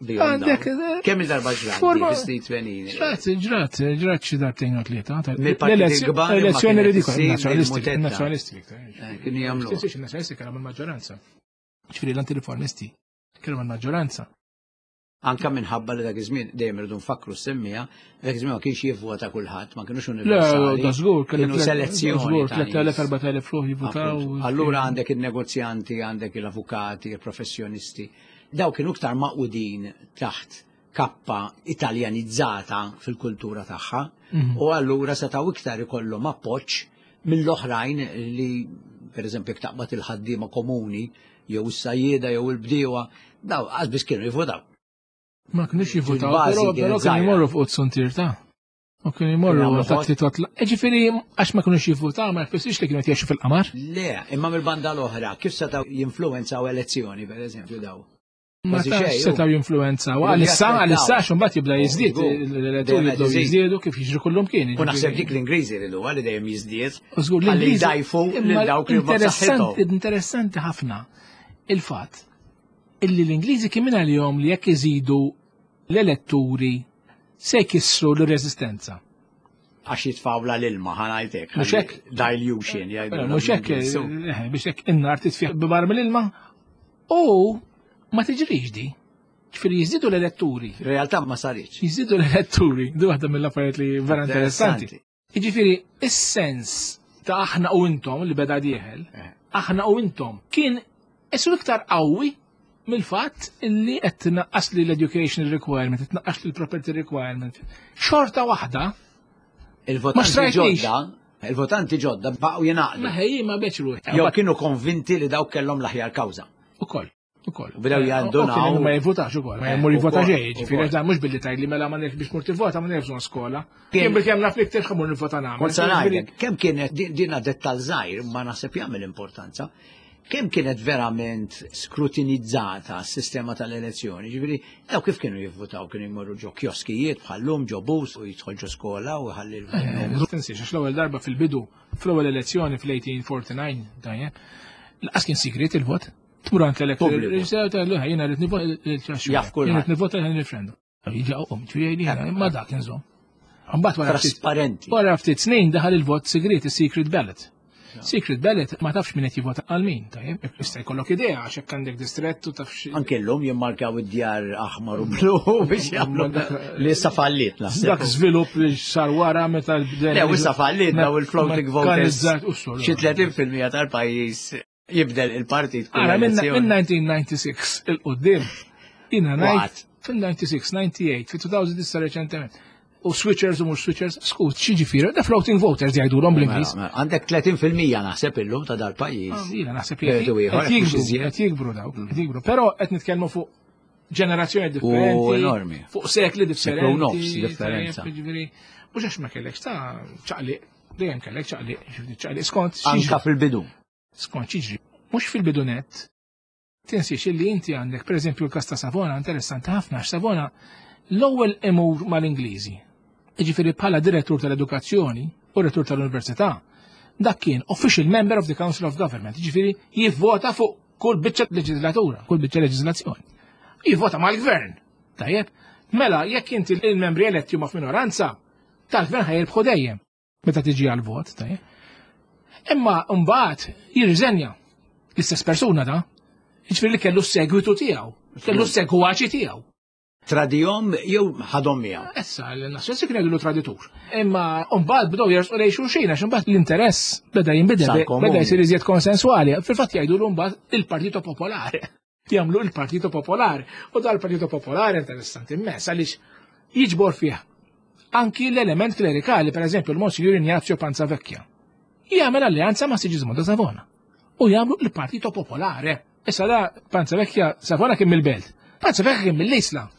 Kemm il-darba ġrati fis-snin tmenin? Ġrat, ġrat, ġrat xi darbtejn u tlieta. Mill-partiti l-kbar. Elezzjoni ridikola, nazzjonalisti. Kienu jagħmlu. Il-nazzjonalisti kienu mal-maġġoranza. Ġifieri l-antiriformisti kienu mal-maġġoranza. Anka minħabba li dak iż-żmien dejjem irdu nfakru semmija, dak iż-żmien ma kienx jivvota kulħadd, ma kienux universali. Le, żgur, kienu selezzjoni. tliet elef erba' elef ruħ jivvotaw. Allura għandek il-negozjanti, għandek il-avukati, il-professjonisti. Daw kienu iktar maqudin taħt kappa italjanizzata fil-kultura tagħha, u allura setgħu iktar ikollhom appoġġ mill-oħrajn li pereżempju taqbad il-ħaddiema komuni jew is-sajjieda jew il-bdiewa, daw qasbis kienu jivvotaw. Ma kienux jivvotaw, però kienu jmorru fuq it-suntir ta' u kienu jmorru ta' tliet. Ġifieri għax ma kienux jivvotaw ma jfissirx li kienu qed jgħixu fil-qamar? Le, imma mill-banda l-oħra, kif setgħu jinfluwenzaw elezzjoni pereżempju daw? Ma setgħu jinfluwenzaw. Għalissa għalissa x'imbagħad jibda jiżdied l-elettori jibdew jiżdiedu kif jiġri kullhom kien. U naħseb dik l-Ingliżi ridu għalli dejjem jiżdied. Żgur li jdajfu lil dawk li interessanti interessanti ħafna il-fatt illi l-Ingliżi kien minn għalihom li jekk iżidu l-elettori se jkissru l-reżistenza. Għax jitfawla l-ilma ħanajtek. Mhux hekk dilution jgħidu. Mhux hekk biex hekk in-nar titfih bibar mill-ilma. U ma tiġrix di. Ġifieri jiżidu l-elettori. Realtà ma saritx. Jiżidu l-elettori. Du waħda mill-affarijiet li vera interessanti. Jiġifieri is-sens ta' aħna u intom li beda dieħel, aħna u intom kien issu iktar qawwi mill-fatt illi qed tnaqqas li l-education requirement, tnaqqas li l-property requirement. Xorta waħda il-votanti ġodda, il-votanti ġodda baqgħu jingħaqdu. Ma ħejji ma beċru. Jew kienu konvinti li dawk kellhom l-aħjar kawża. Ukoll, ukoll. Bidew jgħaddunaw. Ma jivvotax ukoll, ma jmur jivvota xejn, ġifieri dan mhux billi tgħidli mela ma nefx biex mur tivvota ma nefx skola. Kien bil-kemm naf li ktir ħamur nivvota nagħmel. Kemm kienet dina dettal żgħir ma naħseb jagħmel importanza. Kemm kienet verament skrutinizzata s-sistema tal-elezzjoni, ġifieri daw kif kienu jivvotaw, kienu jmorru ġo kioskijiet bħallum ġo bus u jidħol ġo skola u ħalli l-vot. Tinsiex għax l-ewwel darba fil-bidu, fl-ewwel elezzjoni fl-eighteen forty-nine dajja, laqas kien sigriet il-vot. Tmur anke l-elektorat jiena rrid nivvota jaf kull jiena rrid nivvota il-referendum. Jiġi qom, ġifieri imma dak inżomm. Imbagħad wara trasparenti. Wara ftit snin daħal il-vot sigriet is-secret ballot. Secret ballot ma tafx min qed jivvota għal min, tajjeb, jista' jkollok idea għax hekk għandek distrett u tafx. Anke llum jimmarkaw id-djar aħmar u blu biex jagħmlu li issa fallit naħseb. Dak żvilupp li sar wara meta l-bdejja. Le issa fallit daw il-floating voters. Xi tletin fil-mija tal-pajjiż jibdel il-partit. Ara minn nineteen ninety-six il-qudiem jiena ngħid fil-ninety-six, ninety-eight, fi two thousand issa reċentement. U switchers u mhux switchers, skut, xi ġifieri, da floating voters jgħidulhom bl-Ingliż. Għandek tletin fil-mija naħseb illum ta' dal-pajjiż. Jiena naħseb qed jikbru daw, qed jikbru. Però qed nitkellmu fuq ġenerazzjoni differenti, fuq sekli differenti. U nofs differenza. Mhux għax ma kellekx ta' ċaqliq, dejjem kellek ċaqliq, ċaqliq skont. Anka fil-bidu. Skont xiġri. Mhux fil-bidunet. Tinsiex illi inti għandek pereżempju l-każ ta' Savona interessanti ħafna għax Savona l-ewwel imur mal-Ingliżi. Ġifieri bħala direttur tal-edukazzjoni u rettur tal-università, dak kien official member of the Council of Government, ġifieri jivvota fuq kull biċċa leġislatura, kull biċċa leġislazzjoni. Jivvota mal-gvern. Tajjeb, mela jekk inti il-membri eletti huma f'minoranza, tal-gvern ħajrbħu dejjem meta tiġi għal-vot, tajjeb. Imma mbagħad jirriżenja. L-istess persuna da. Jiġifieri li kellu s-segwitu tiegħu, kellu s-segwaċi tiegħu. Tradihom jew ħadhom miegħu. Issa l-nazzjonalisti kienu jgħidu traditur. Imma mbagħad bdew jersqu lejn xulxin għax imbagħad l-interess beda jinbidel, beda jsir iżjed konsensuali. Fil-fatt jgħidu mbagħad il-Partito Popolari. Jagħmlu il-Partito Popolari. U dal partito Popolari interessanti immens għaliex jiġbor fih anki l-element klerikali, pereżempju l-Monsignor Ignazio Panzavecchia. Jagħmel alleanza ma' Sigismondo Savona. U jagħmlu il-Partito Popolare. Issa da Panzavecchia Savona kien mill-Belt. Panzavecchia kien mill-Isla.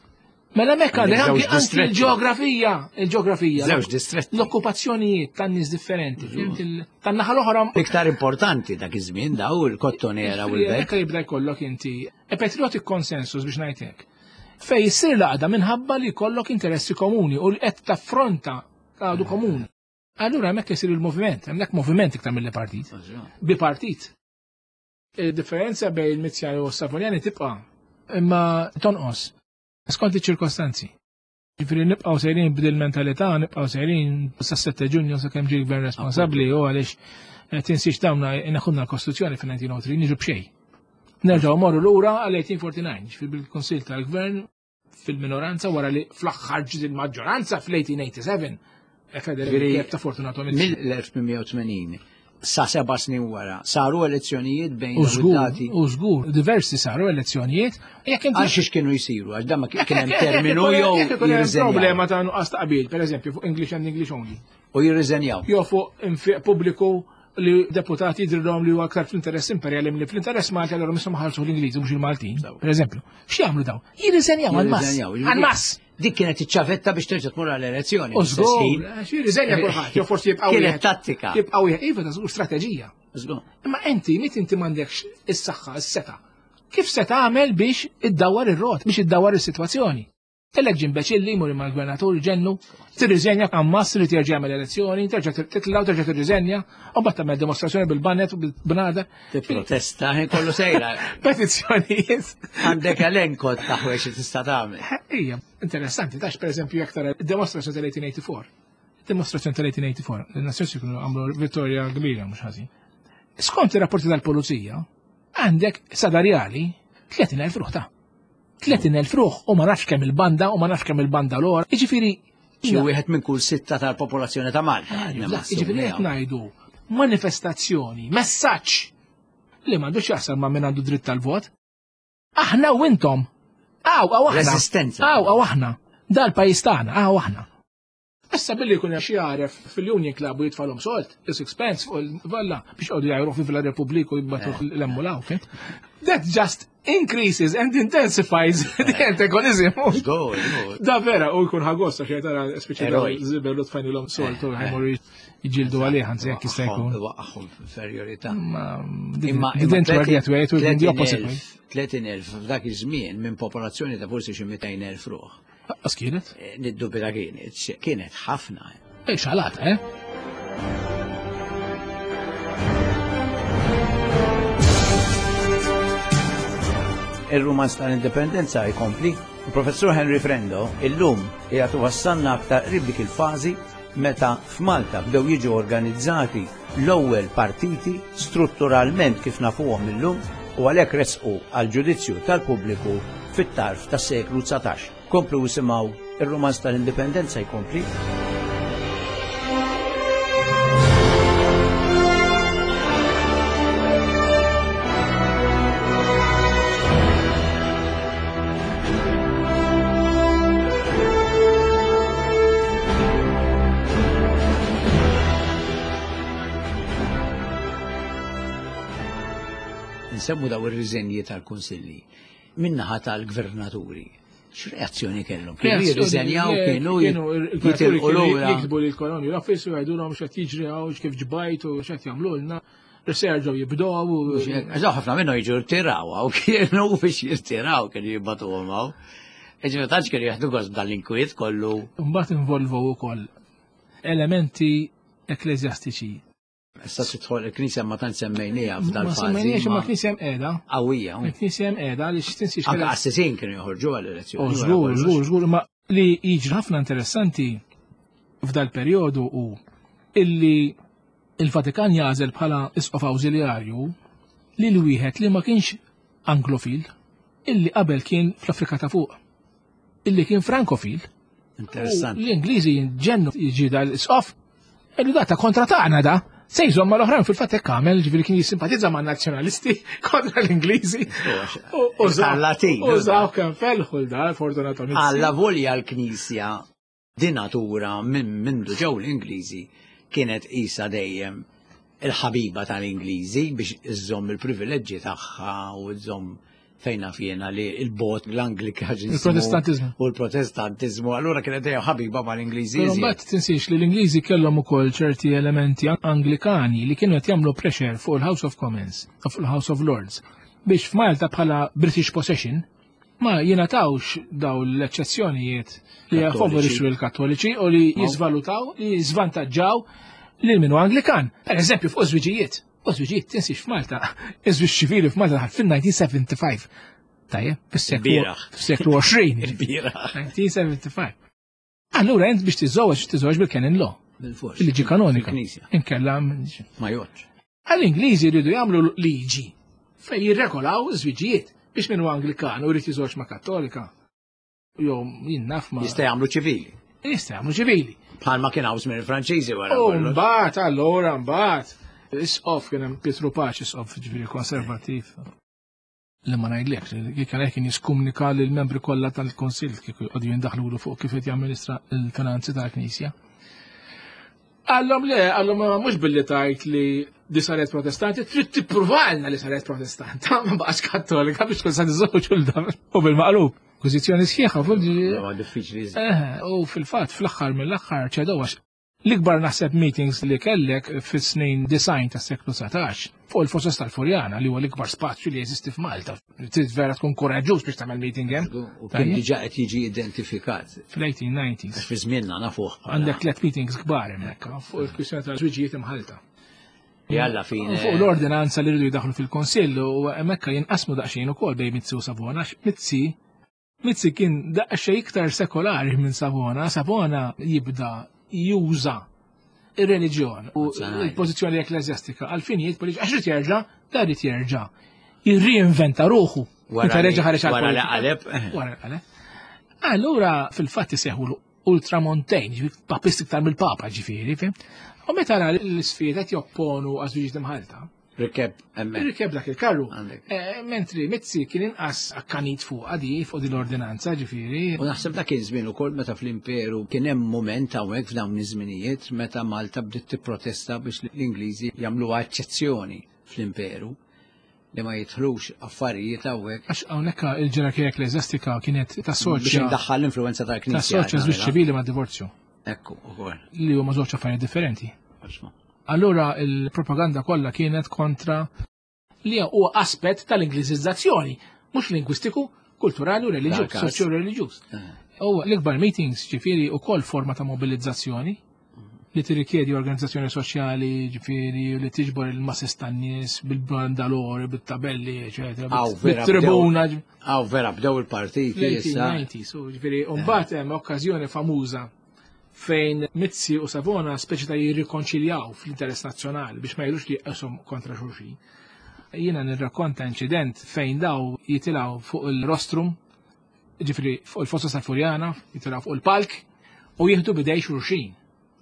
Mela mekk għandek anki il-ġeografija, il-ġeografija. Żewġ distretti. L-okkupazzjonijiet tan-nies differenti, tan-naħa l-oħra. Iktar importanti dak iż-żmien daw il-kottonera u l-bek. Ekk jibda jkollok inti a patriotic consensus biex ngħidlek. Fej jissir laqda minħabba li jkollok interessi komuni u li qed taffronta għadu komuni. Allura hemmhekk isir il-moviment, hemmhekk moviment iktar mill-partit. Bi partit. Il-differenza bejn il-Mizzjani u s-Safonjani tibqa' imma tonqos. Skont iċ-ċirkostanzi. Ġifieri nibqgħu sejrin bidil-mentalità, nibqgħu sejrin sa sette Ġunju sakemm ġie gvern responsabbli u għaliex tinsiex dawna inaħudna l-Kostituzzjoni fil-nineteen oh three niġu b'xejn. Nerġgħu morru lura għal eighteen forty-nine, ġifieri bil-Kunsill tal-Gvern fil-minoranza wara li fl-aħħar ġiet il-maġġoranza fl-eighteen eighty-seven. Federico ta' Fortunato mill-elf tmenin sa seba' snin wara saru elezzjonijiet bejn il-dati. U żgur, diversi saru elezzjonijiet. Għal xiex kienu jsiru, għax damma kien hemm terminu jew jirriżenjaw. Problema ta' nuqqas ta' qabil, pereżempju fuq English and English only. U jirriżenjaw. Jew fuq infiq pubbliku li deputati jidrilhom li huwa aktar fl-interess imperjali milli fl-interess Malti allura mishom ħarsu l-Ingliżi mhux il-Maltin. Pereżempju, x'jagħmlu dawn? Jirriżenjaw għall-mass. Għall-mass. Dik kienet iċċavetta biex terġa' tmur għall-elezzjoni. U żgur, jirriżenja kulħadd, jew forsi jibqgħu kienet tattika. Jibqgħu iva ta' żgur strateġija. Imma inti mit inti m'għandekx is-saħħa, is-seta. Kif se tagħmel biex iddawwar ir-rot, biex iddawwar is-sitwazzjoni? Teleġġi imbeċilli jmur mal-gvernatur ġennu, tirriżenja ammass li terġa' jagħmel elezzjoni, terġa' titlaw terġa' tirriżenja, u mbagħad tagħmel dimostrazzjoni bil-banet u bil-bnadar. Tipprotesta kollu sejra. Petizzjonijiet. Għandek elenko ta' ħwejx li tista' tagħmel. Hija, interessanti, tax pereżempju jekk tara id-dimostrazzjoni tal-eighteen eighty-four. Id-dimostrazzjoni tal-eighteen eighty-four, il-nazzjoni kienu għamlu vittorja kbira mhux ħażin. Skont ir-rapporti tal-pulizija, għandek sadarjali tletin elf ruħ ta' tletin elf ruħ u ma nafx kemm il-banda u ma nafx kemm il-banda l-or. Jiġifieri xi wieħed minn kull sitta tal-popolazzjoni ta' Malta. Jiġifieri qed ngħidu manifestazzjoni, messaġġ li m'għandux jaħsar ma' min għandu dritt tal-vot. Aħna u intom. Aw, aw aħna. Resistenza. Aw, aw aħna. Dal-pajjiż tagħna, aw aħna. Issa billi jkun xi jaref fil-Union Club u jitfalhom solt, is expense fuq il-valla biex qogħdu jgħajru fi Villa-Repubbliku jibbatu l-emmulaw. That just increases and intensifies the antagonism. Da vera, u jkun ħagosta xejn tara speċjalment żiber lu tfajnilhom solt u ħajmur jiġildu għalih ħanzi jekk jista' jkun. Waqgħhom f'inferjorità. Imma didn't work that way, it will be the opposite way. tletin elf f'dak iż-żmien minn popolazzjoni ta' forsi xi mitein elf ruħ. Għas kienet? Niddubita kienet, kienet ħafna. Ej, xalat, eh? Il-rumans tal-indipendenza jkompli. Il-professor Henry Frendo illum jgħatu wassanna aktar qrib dik il-fażi meta f'Malta bdew jiġu organizzati l-ewwel partiti strutturalment kif nafuhom illum u għalhekk resqu għal ġudizzju tal-pubbliku fit-tarf tas-seklu tsatax. Komplu jisimgħu ir-rumans tal-indipendenza jkompli. Nsemmu daw ir-riżenji tal-kunsilli minnaħa tal-gvernaturi. X'reazzjoni kellhom? Kienu jirriżenjaw kienu jitilqu lura. Jiktbu lill-kolonju l-affissu jgħidulhom x'qed jiġri hawn x'kif ġbajt u x'qed jagħmlulna. Reserġgħu jibdew. Eżaw ħafna minnhom jiġu rtiraw hawn kienu biex jirtiraw kienu jibbatuhom hawn. Eġifieri tantx kienu jaħdu gost dal-inkwiet kollu. Mbagħad involvu wkoll elementi ekklesjastiċi. Issa tidħol il-Knisja ma tantx semmejnija f'dal fażi. Ma semmejniex imma Knisja hemm qiegħda. Qawwija. Il-Knisja hemm qiegħda li x'tinsix. Anke qassisin kienu joħorġu għall-elezzjoni. Żgur, żgur, żgur, ma li jiġri ħafna interessanti f'dal perjodu hu illi il-Vatikan jażel bħala isqof awżiljarju li l-wieħed li ma kienx anglofil, illi qabel kien fl-Afrika ta' fuq, illi kien frankofil. Interessanti. L-Ingliżi ġennu jiġi dal-isqof, illi data kontra tagħna da. Sejżom ma l-oħrajn fil-fatt hekk għamel, ġifieri kien jissimpatizza ma' nazzjonalisti kontra l-Ingliżi. Użaw kemm felħu da, fortunatament. Alla volja l-Knisja dinatura minn mindu ġew l-Ingliżi kienet qisha dejjem il-ħabiba tal-Ingliżi biex iżżomm il-privileġġi tagħha u iżżomm fejna fjena li il-bot l-Anglikaġizmu il-Protestantizmu u l-Protestantizmu, allura kienet dejjem ħabiba mal-Ingliżi. Però mbagħad tinsiex li l-Ingliżi kellhom ukoll ċerti elementi Anglikani li kienu qed jagħmlu pressure fuq il-House of Commons u fuq il-House of Lords biex f'Malta bħala British Possession ma jingħatawx daw l-eċċezzjonijiet li jaffavorixxu l-Kattoliċi u li jiżvalutaw, li jiżvantaġġaw lil minnu Anglikan. Per eżempju fuq żwiġijiet. Użwiġijiet tinsiex f'Malta, iżwieġ ċivili f'Malta fin-nineteen seventy-five. Tajjeb, fis-seklu għoxrin. nineteen seventy-five. Allura int biex tiżżewweġ tiżżewweġ bil-canon law. Il-liġi kanonika. Inkella ma jgħodx. Għall-Ingliżi jridu jagħmlu liġi fejn jirregolaw żwiġijiet biex minnu Anglikan u jrid jiżżewweġ ma' Kattolika. Jew jien naf ma. Jista' jagħmlu ċivili. Jista' jagħmlu ċivili. Bħalma kien hawn żmien il-Franċiżi wara. U mbagħad allura mbagħad. Is-qof kien hemm Pietru Paċi is-qof ġifieri konservattiv. Li ma ngħidlek, li kien kien jiskomunika lill membri kollha tal-Kunsill kif qogħdu jindaħlulu fuq kif qed jamministra l-finanzi tal-Knisja. Għallhom le, għallhom mhux billi tajt li di saret protestanti, trid tippruvalna li saret protestanta, ma baqax kattolika biex tkun sa tiżżewġ u bil-maqlub. Pożizzjoni sħiħa fuq diffiċli. U fil-fatt fl-aħħar mill-aħħar ċedowax l-ikbar naħseb meetings li kellek fis-snin design tas-seklu satax fuq il-Fosos tal-Furjana li huwa l-ikbar spazju li jeżisti f'Malta. Trid vera tkun koraġġuż biex tagħmel meeting hemm. U kien diġà qed jiġi identifikat. Fl-eighteen nineties. Fi żmienna nafuh. Għandek tliet meetings kbar hemmhekk fuq il-kwistjoni tal-żwiġijiet imħalta. Jalla fin. Fuq l-ordinanza li rridu jidaħlu fil-Konsill u hemmhekk jinqasmu daqsxejn ukoll bejn Mizzi u Savona. Mizzi Mizzi kien daqsxejn iktar sekolari minn Savona. Savona jibda juża ir-reliġjon u l-pożizzjoni ekklesjastika għal finijiet politiċi għax rid jerġa' da rid jerġa' jirriinventa ruħu. Wara l-qaleb. Wara l-qaleb. Allura fil-fatt iseħħu l-ultramontejn, papisti iktar mill-Papa ġifieri, fim? U meta ra l-isfied qed jopponu għażwiġijiet imħalta. Rikeb hemmhekk. Rikeb dak il-karru. Mentri Mizzi kien inqas akkanit fuq għadi fuq din l-ordinanza ġifieri. U naħseb dak kien żmien ukoll meta fl-Imperu kien hemm mument hawnhekk f'dawn iż-żminijiet meta Malta bdiet tipprotesta biex l-Ingliżi jagħmlu eċċezzjoni fl-Imperu li ma jidħlux affarijiet hawnhekk. Għax hawnhekk il-ġerarkija ekklesjastika kienet tassoċja biex indaħħal l-influenza tal-Knisja. Tassoċja żwieġ ċivili ma' divorzju. Ekku ukoll. Li huma żewġ affarijiet differenti. Allura il-propaganda kollha kienet kontra li huwa aspett tal-Ingliżizzazzjoni, mhux lingwistiku, kulturali u reliġjuż, soċjo-reliġjuż. U l-ikbar meetings ġifieri wkoll forma ta' mobilizzazzjoni li tirrikjedi organizzazzjoni soċjali ġifieri li tiġbor il-masses tan-nies bil-bandalori, bit-tabelli, eċetera, bit-tribuna. Aw vera bdew il-partiti issa. Ġifieri u mbagħad hemm okkażjoni famuża fejn Mizzi u Savona speċi ta' jirrikonċiljaw fl-interess nazzjonali biex ma jgħidux li qeshom kontra xulxin. Jiena nirrakkonta inċident fejn daw jitilgħu fuq il-rostrum, ġifieri fuq il-Fosos tal-Furjana, jitilgħu fuq il-palk u jieħdu bidej xulxin.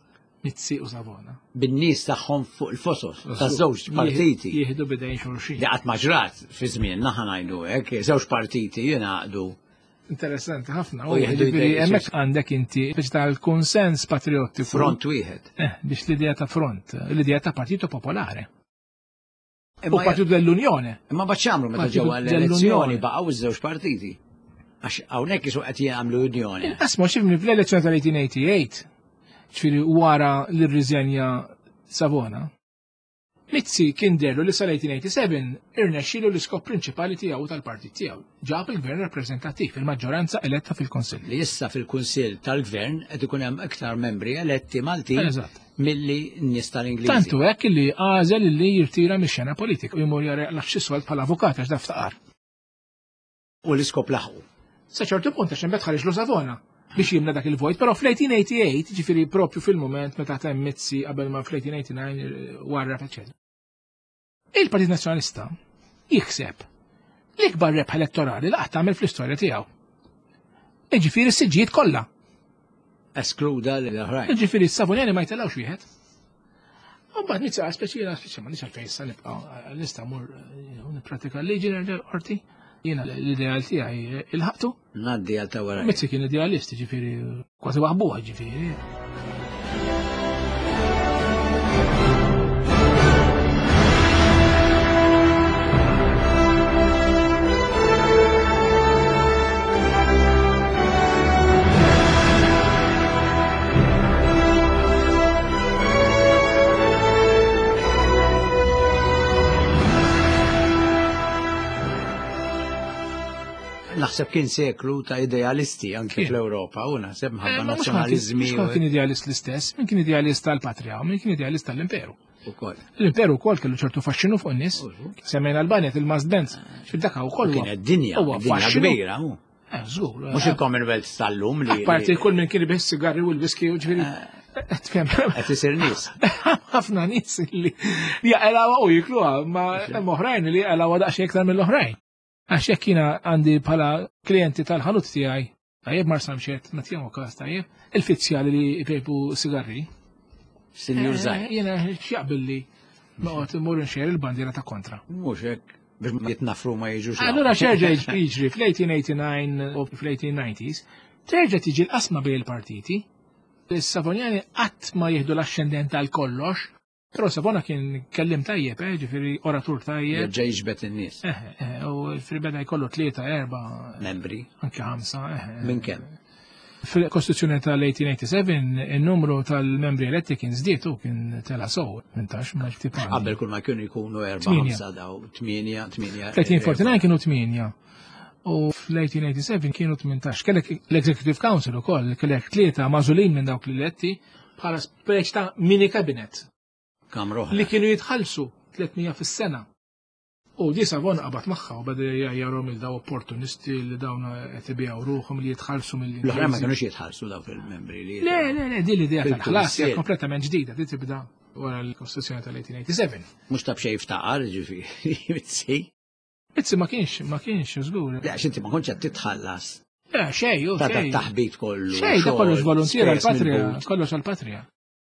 Mizzi u Savona. Bin-nies tagħhom fuq il-Fosos taż-żewġ partiti. Jieħdu bidej xulxin. Li qatt ma ġrat fi żmien naħa ngħidu hekk, żewġ partiti jingħaqdu. Interessanti ħafna. U hemmhekk għandek inti biex tal-konsens patriottiku. Front wieħed. Eh, biex l-idea ta' front, l-idea ta' Partito Popolare. U Partito dell-Unjoni. Imma baċċamlu meta ġew l-elezzjoni baqgħu iż-żewġ partiti. Għax hawnhekk isu qed jagħmlu unjoni. Asma' xifni fl-elezzjoni tal-eighteen eighty-eight, ġifieri wara l-irriżenja Savona, Mizzi kien derlu li sal-eighteen eighty-seven irnexxielu l-iskop prinċipali tiegħu tal-partit tiegħu. Ġab il-gvern rappreżentattiv il-maġġoranza eletta fil-Kunsill. Li issa fil-Kunsill tal-Gvern qed ikun hemm iktar membri eletti Maltin milli n-nies tal-Ingliżi. Tantu hekk li għażel li jirtira mix-xena politika u jmur jara l-axxiswal bħala avukat għax daf taqar. U l-iskop laħu. Sa ċertu punt għax imbagħad ħareġ lu Savona biex jimla dak il-vojt, però fl-eighteen eighty-eight, ġifieri propju fil-moment meta hemm Mizzi qabel ma fl-eighteen eighty-nine warra eċetera. Il-Partit Nazzjonalista jikseb l-ikbar rebħa elettorali li qatt tagħmel fl-istorja tiegħu. Jiġifieri s-siġġijiet kollha. Eskluda l-oħrajn. Jiġifieri s-Savonjani ma jtellgħux wieħed. U mbagħad nitsa speċjali speċjali ma nix għalfejn issa nibqa' nista' mmur nippratika l-liġi qorti. Jiena l-ideal tiegħi il-ħabtu. Ngħaddi għal ta' wara. Mizzi kien idealist, ġifieri kważi waħbuha ġifieri. Naħseb kien seklu ta' idealisti anke fl-Ewropa u naħseb mħabba nazzjonaliżmi. Mhux kien idealist l-istess, min kien idealist tal-Patrija u min kien idealist tal-Imperu. Ukoll. L-Imperu wkoll kellu ċertu faxxinu fuq in-nies. Semmejna Albania il-Mast Benz. X'dak ukoll kien id-dinja, dinja kbira hu. Eh, żgur. Mhux il-Commonwealth tal-lum li. Apparti kull min kien ibess sigarri u l-viski u ġifieri. Qed isir nies. Ħafna nies li jaqilgħu u jikluha, ma hemm oħrajn li jaqilgħu daqsxejn iktar mill-oħrajn. Għax jekk jiena għandi bħala klijenti tal-ħanut tiegħi, tajjeb Marsa Mxed, nagħtihom każ tajjeb, il-fizzjali li jpejpu sigarri. Sinjur Żgħir. Jiena x'jaqbel li noqgħod imur inxejjer il-bandiera ta' kontra. Mhux hekk biex jitnafru ma jiġux. Allura xerġa' jiġri fl-eighteen eighty-nine u fl-eighteen nineties, terġa' tiġi l-qasma bejn il-partiti. Is-Savonjani qatt ma jieħdu l-ascendent għal kollox. Però Savona kien kellim tajjeb, eh, ġifieri oratur tajjeb. Jerġa' jiġbed in-nies. Eh, u fil-beda jkollu tlieta erba' membri. Anke ħamsa, eh. Minn kemm? Fil-Kostituzzjoni tal-eighteen eighty-seven in-numru tal-membri eletti kien żdied u kien tela sow, mintax ma ġtib. Qabel kull ma kienu jkunu erba' ħamsa daw, tminja, tminja. eighteen forty-nine kienu tminja. U fl-eighteen eighty-seven kienu tmintax. Kellek l-Executive Council ukoll, kellek tlieta mażulin minn dawk l-eletti bħala speċ ta' mini cabinet. Li kienu jitħallsu tlietmija fis-sena. U di Savona qabad magħha u bada jarhom il-daw opportunisti li dawn qed ibijaw ruħhom li jitħallsu mill. L-oħra ma kinux jitħallsu daw fil-membri li. Le, le, le, di l-idea tal-ħlas hija kompletament ġdida, di tibda wara l-Kostituzzjoni tal-eighteen eighty-seven. Mhux tab xejn ftaqar ġifieri mitzi. Mitzi ma kienx, ma kienx żgur. Le, x'inti ma kontx qed titħallas. Le, xejn, u xejn. Ta' taħbit kollu. Xejn, da kollox volontiera għall-Patrija, kollox għall-Patrija.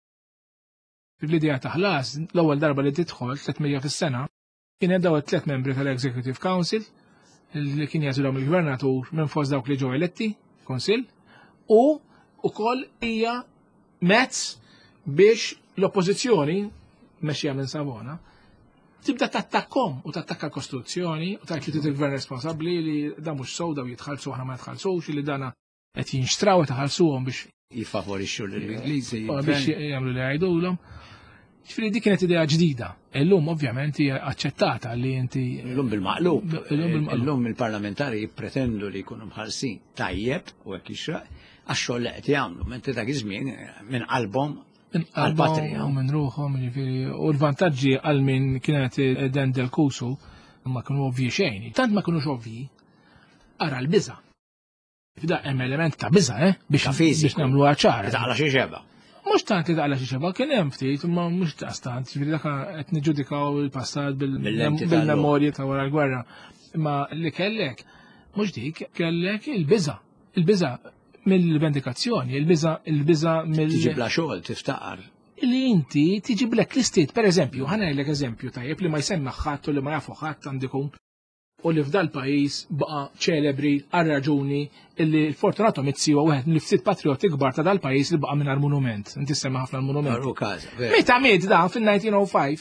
Fil-idea ta' ħlas, l-ewwel darba li tidħol tlietmija fis-sena, kien hemm daw it-tliet membri tal-Executive Council li kien jażilhom il-Gvernatur minn fost dawk li ġew eletti, Konsill, u wkoll hija mezz biex l-Oppożizzjoni mexxija minn Savona tibda tattakkom u tattakka l-Kostituzzjoni u tajt li il-Gvern responsabbli li dan mhux sew daw jitħallsu aħna ma jitħallsux li dana qed jinxtraw taħallsuhom biex jifavorixxu l-Ingliżi biex jagħmlu li jgħidulhom. Ġifieri dik kienet idea ġdida. Illum ovvjament hija aċċettata li inti illum bil-maqlub. Illum il-parlamentari jippretendu li jkunu mħallsin tajjeb u hekk jixraq għax-xogħol li qed jagħmlu. Mentre dak iż-żmien minn qalbhom għall-patrija. U minn ruħhom jiġifieri u l-vantaġġi għal min kienet den del kusu ma kienu ovvji xejn. Tant ma kinux ovvji ara l-biża'. Fida hemm element ta' biża', eh? Biex biex nagħmlu ċara. Taqla xi xeba. Mhux tant li taqla xi xeba, kien hemm ftit, ma mhux ta' stant, ġifieri dak qed niġġudikaw il-passat bil-memorji ta' wara l-gwerra. Imma li kellek mhux dik kellek il-biża', il-biża' mill-vendikazzjoni, il-biża' il-biża' mill. Tiġibla xogħol tiftaqar. Li inti tiġiblek listit, pereżempju, ħanajlek eżempju tajjeb li ma jsemma ħadd u li ma jafu ħadd għandikum u li f'dal pajjiż baqa' ċelebri għal raġuni illi Fortunato Mizzi huwa wieħed mill-ftit patrioti kbar ta' dal pajjiż li baqa' mingħajr monument. Inti semma ħafna l-monument. Meta miet dan fin-nineteen oh five.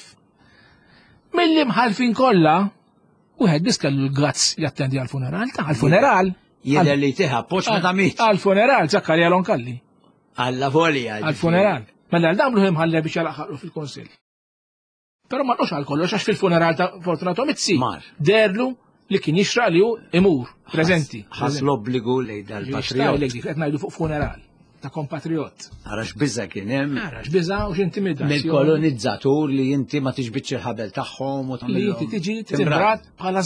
Milli mħalfin kollha wieħed biss kellu l-grazz jattendi għall-funeral ta' għall-funeral. Jidher li tieħa poċ meta miet. Għall-funeral Zakkarija Lonkalli. Alla volja. Għall-funeral. Mela damlu ħimħalle biex jalaqħaqlu fil-Konsill. Però ma nqux għal kollox għax fil-funeral ta' Fortunato Mizzi. Mar. Derlu li kien jixraq li hu imur, preżenti. Ħass l-obbligu lejn dal-patriot. Qed ngħidu fuq funeral ta' kompatriot. Arax biża kien hemm. Arax biża u x'intimidazzjoni. Mill-kolonizzatur li inti ma tiġbidx il-ħabel tagħhom u li inti tiġi timbrat bħala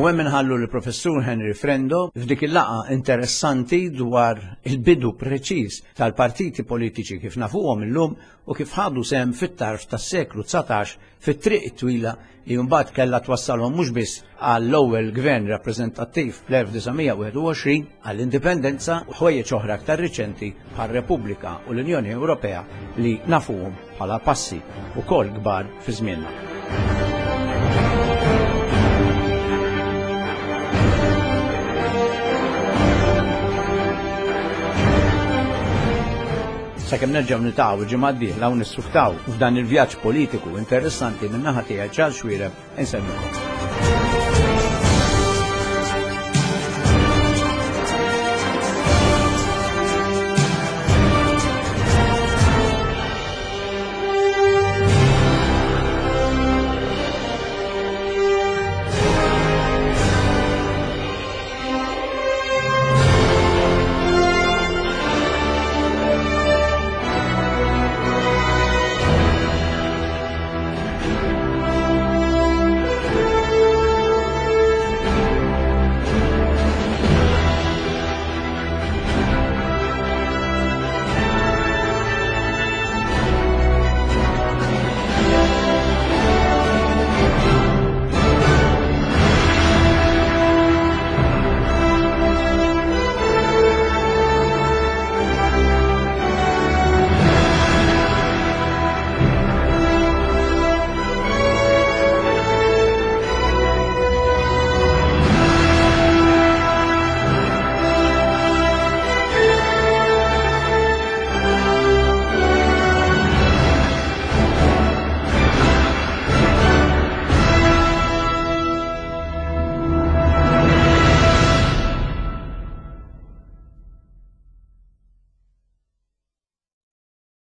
U hemm inħallu l-Professur Henry Frendo f'dik il-laqa interessanti dwar il-bidu preċiż tal-partiti politiċi kif nafuhom illum u kif ħadu sehem fit-tarf tas-seklu tsatax fit-triq it-twila li mbagħad kellha twassalhom mhux biss għall-ewwel gvern rappreżentattiv fl-elf-tisa' għall-indipendenza u ħwejjeġ oħra aktar riċenti bħar-Repubblika u l-Unjoni Ewropea li nafuhom bħala passi wkoll kbar fi żmienna. Sakemm nerġgħu niltaqgħu il-ġimgħa d-dieħla u nisfruktaw f'dan il-vjaġġ politiku interessanti min-naħa tiegħi Charles Schwireb insemmilkom.